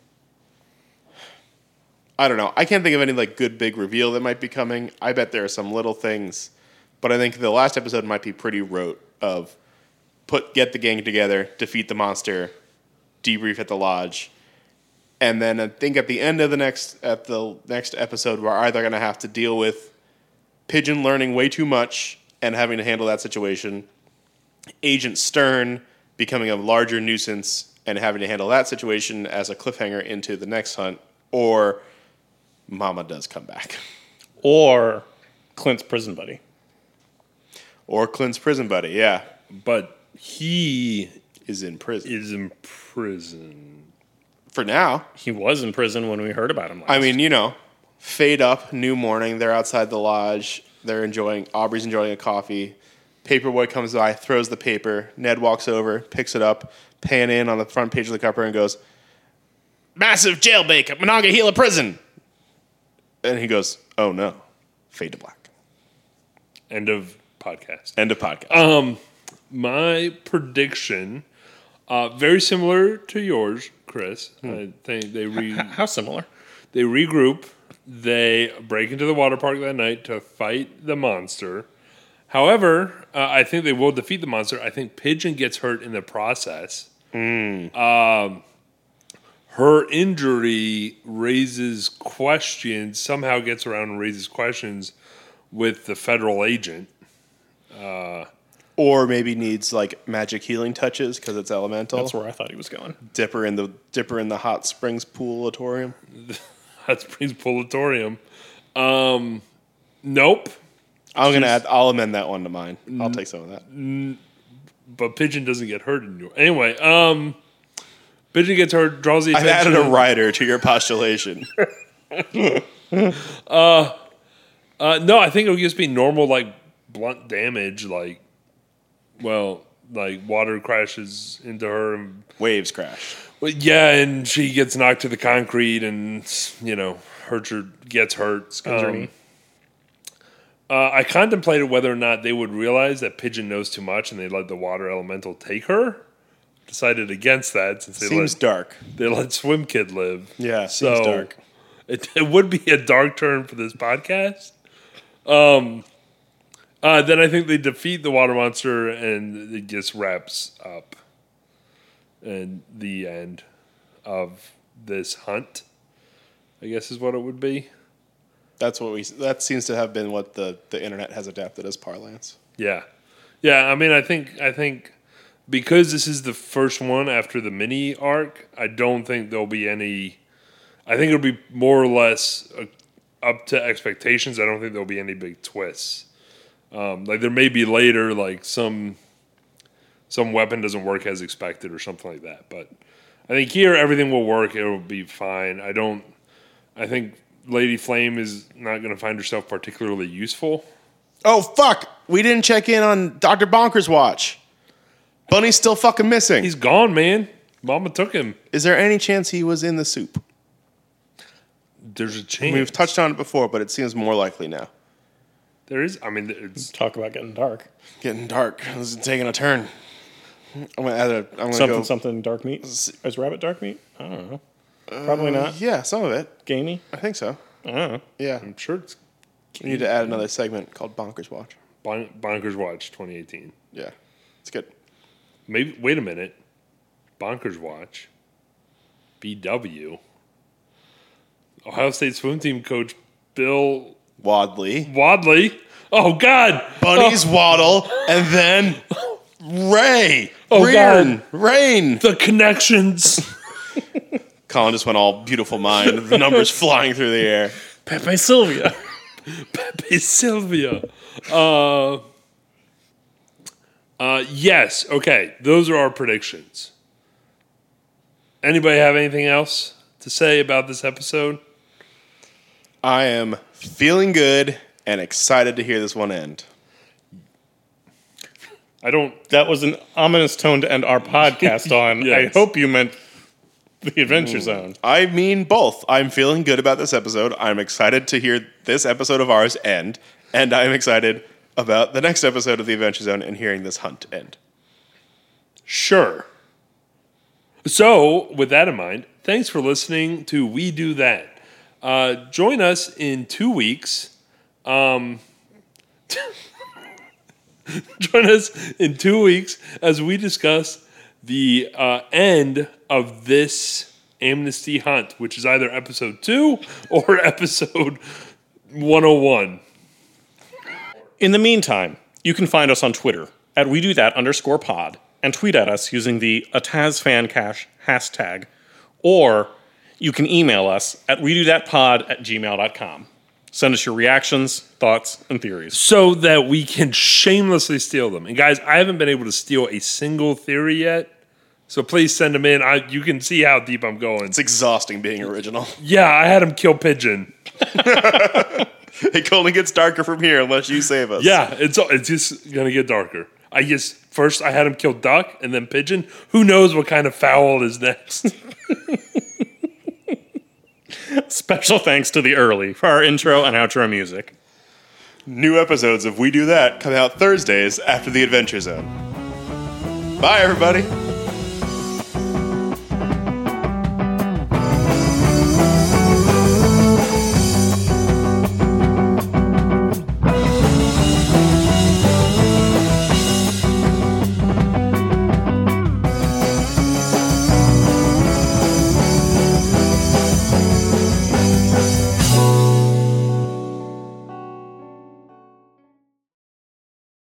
I don't know. I can't think of any good big reveal that might be coming. I bet there are some little things, but I think the last episode might be pretty rote of get the gang together, defeat the monster, debrief at the lodge, and then I think at the end of the next episode, we're either going to have to deal with Pigeon learning way too much and having to handle that situation, Agent Stern becoming a larger nuisance and having to handle that situation as a cliffhanger into the next hunt, or Mama does come back. or Clint's prison buddy. Or Clint's prison buddy, yeah, But he is in prison. is in prison. For now. He was in prison when we heard about him last. Fade up, new morning, they're outside the lodge, Aubrey's enjoying a coffee, Paperboy comes by, throws the paper, Ned walks over, picks it up, pan in on the front page of the cover and goes, "Massive jailbait at Monongahela prison." And he goes, "Oh no." Fade to black. End of podcast. End of podcast. My prediction, very similar to yours, Chris. I think How similar? they regroup. They break into the water park that night to fight the monster. However, I think they will defeat the monster. I think Pigeon gets hurt in the process. Her injury raises questions, somehow gets around and raises questions with the federal agent. Or maybe needs magic healing touches because it's elemental. That's where I thought he was going. Dipper in the hot springs poolatorium. That's Prince Polatorium. Nope. I'll amend that one to mine. I'll take some of that. But Pigeon doesn't get hurt anymore. Anyway, Pigeon gets hurt, draws the I've attention. added a rider to your postulation. No, I think it'll just be normal, blunt damage. Water crashes into her. And, Waves crash. and she gets knocked to the concrete and, gets hurt. Skins her knee. I contemplated whether or not they would realize that Pigeon knows too much and they let the water elemental take her. Decided against that since Seems dark. they let Swim Kid live. Yeah, so seems dark. It would be a dark turn for this podcast. Then I think they defeat the water monster and it just wraps up. And the end of this hunt, I guess, is what it would be. That seems to have been what the internet has adapted as parlance. Yeah. I think because this is the first one after the mini arc, I don't think there'll be any. I think it'll be more or less up to expectations. I don't think there'll be any big twists. There may be later, some weapon doesn't work as expected or something like that. But I think here everything will work. It'll be fine. I think Lady Flame is not going to find herself particularly useful. Oh, fuck. We didn't check in on Dr. Bonker's watch. Bunny's still fucking missing. He's gone, man. Mama took him. Is there any chance he was in the soup? There's a chance. We've touched on it before, but it seems more likely now. There is. I mean, it's Talk about getting dark. Getting dark. This is taking a turn. I'm gonna add a. I'm gonna go. Something dark meat. Is rabbit dark meat? I don't know. Probably not. Yeah, some of it. Gamey? I think so. I don't know. Yeah. I'm sure it's We need to add another segment called Bonkers Watch. Bonkers Watch 2018. Yeah, it's good. Maybe wait a minute. Bonkers Watch. BW. Ohio State swim team coach Bill Wadley, Wadley. Oh God! Bunnies Waddle, and then Ray. Oh, Reardon. God. Rain. The connections. Colin just went all beautiful mind. The numbers flying through the air. Pepe Sylvia. Pepe Sylvia. Yes. Okay. Those are our predictions. Anybody have anything else to say about this episode? I am feeling good and excited to hear this one end. I don't. That was an ominous tone to end our podcast on. Yes. I hope you meant the Adventure Zone. I mean both. I'm feeling good about this episode. I'm excited to hear this episode of ours end, and I'm excited about the next episode of the Adventure Zone and hearing this hunt end. Sure. So, with that in mind, thanks for listening to We Do That. Join us in 2 weeks. Join us in 2 weeks as we discuss the end of this amnesty hunt, which is either episode 2 or episode 101. In the meantime, you can find us on Twitter at WeDoThat_pod and tweet at us using the AtazFanCash hashtag, or you can email us at WeDoThatPod@gmail.com. Send us your reactions, thoughts, and theories. So that we can shamelessly steal them. And guys, I haven't been able to steal a single theory yet. So please send them in. You can see how deep I'm going. It's exhausting being original. Yeah, I had him kill Pigeon. It only gets darker from here unless you save us. Yeah, it's just going to get darker. I guess first I had him kill Duck and then Pigeon. Who knows what kind of foul is next? Special thanks to the Early for our intro and outro music. New episodes of We Do That come out Thursdays after the Adventure Zone. Bye, everybody.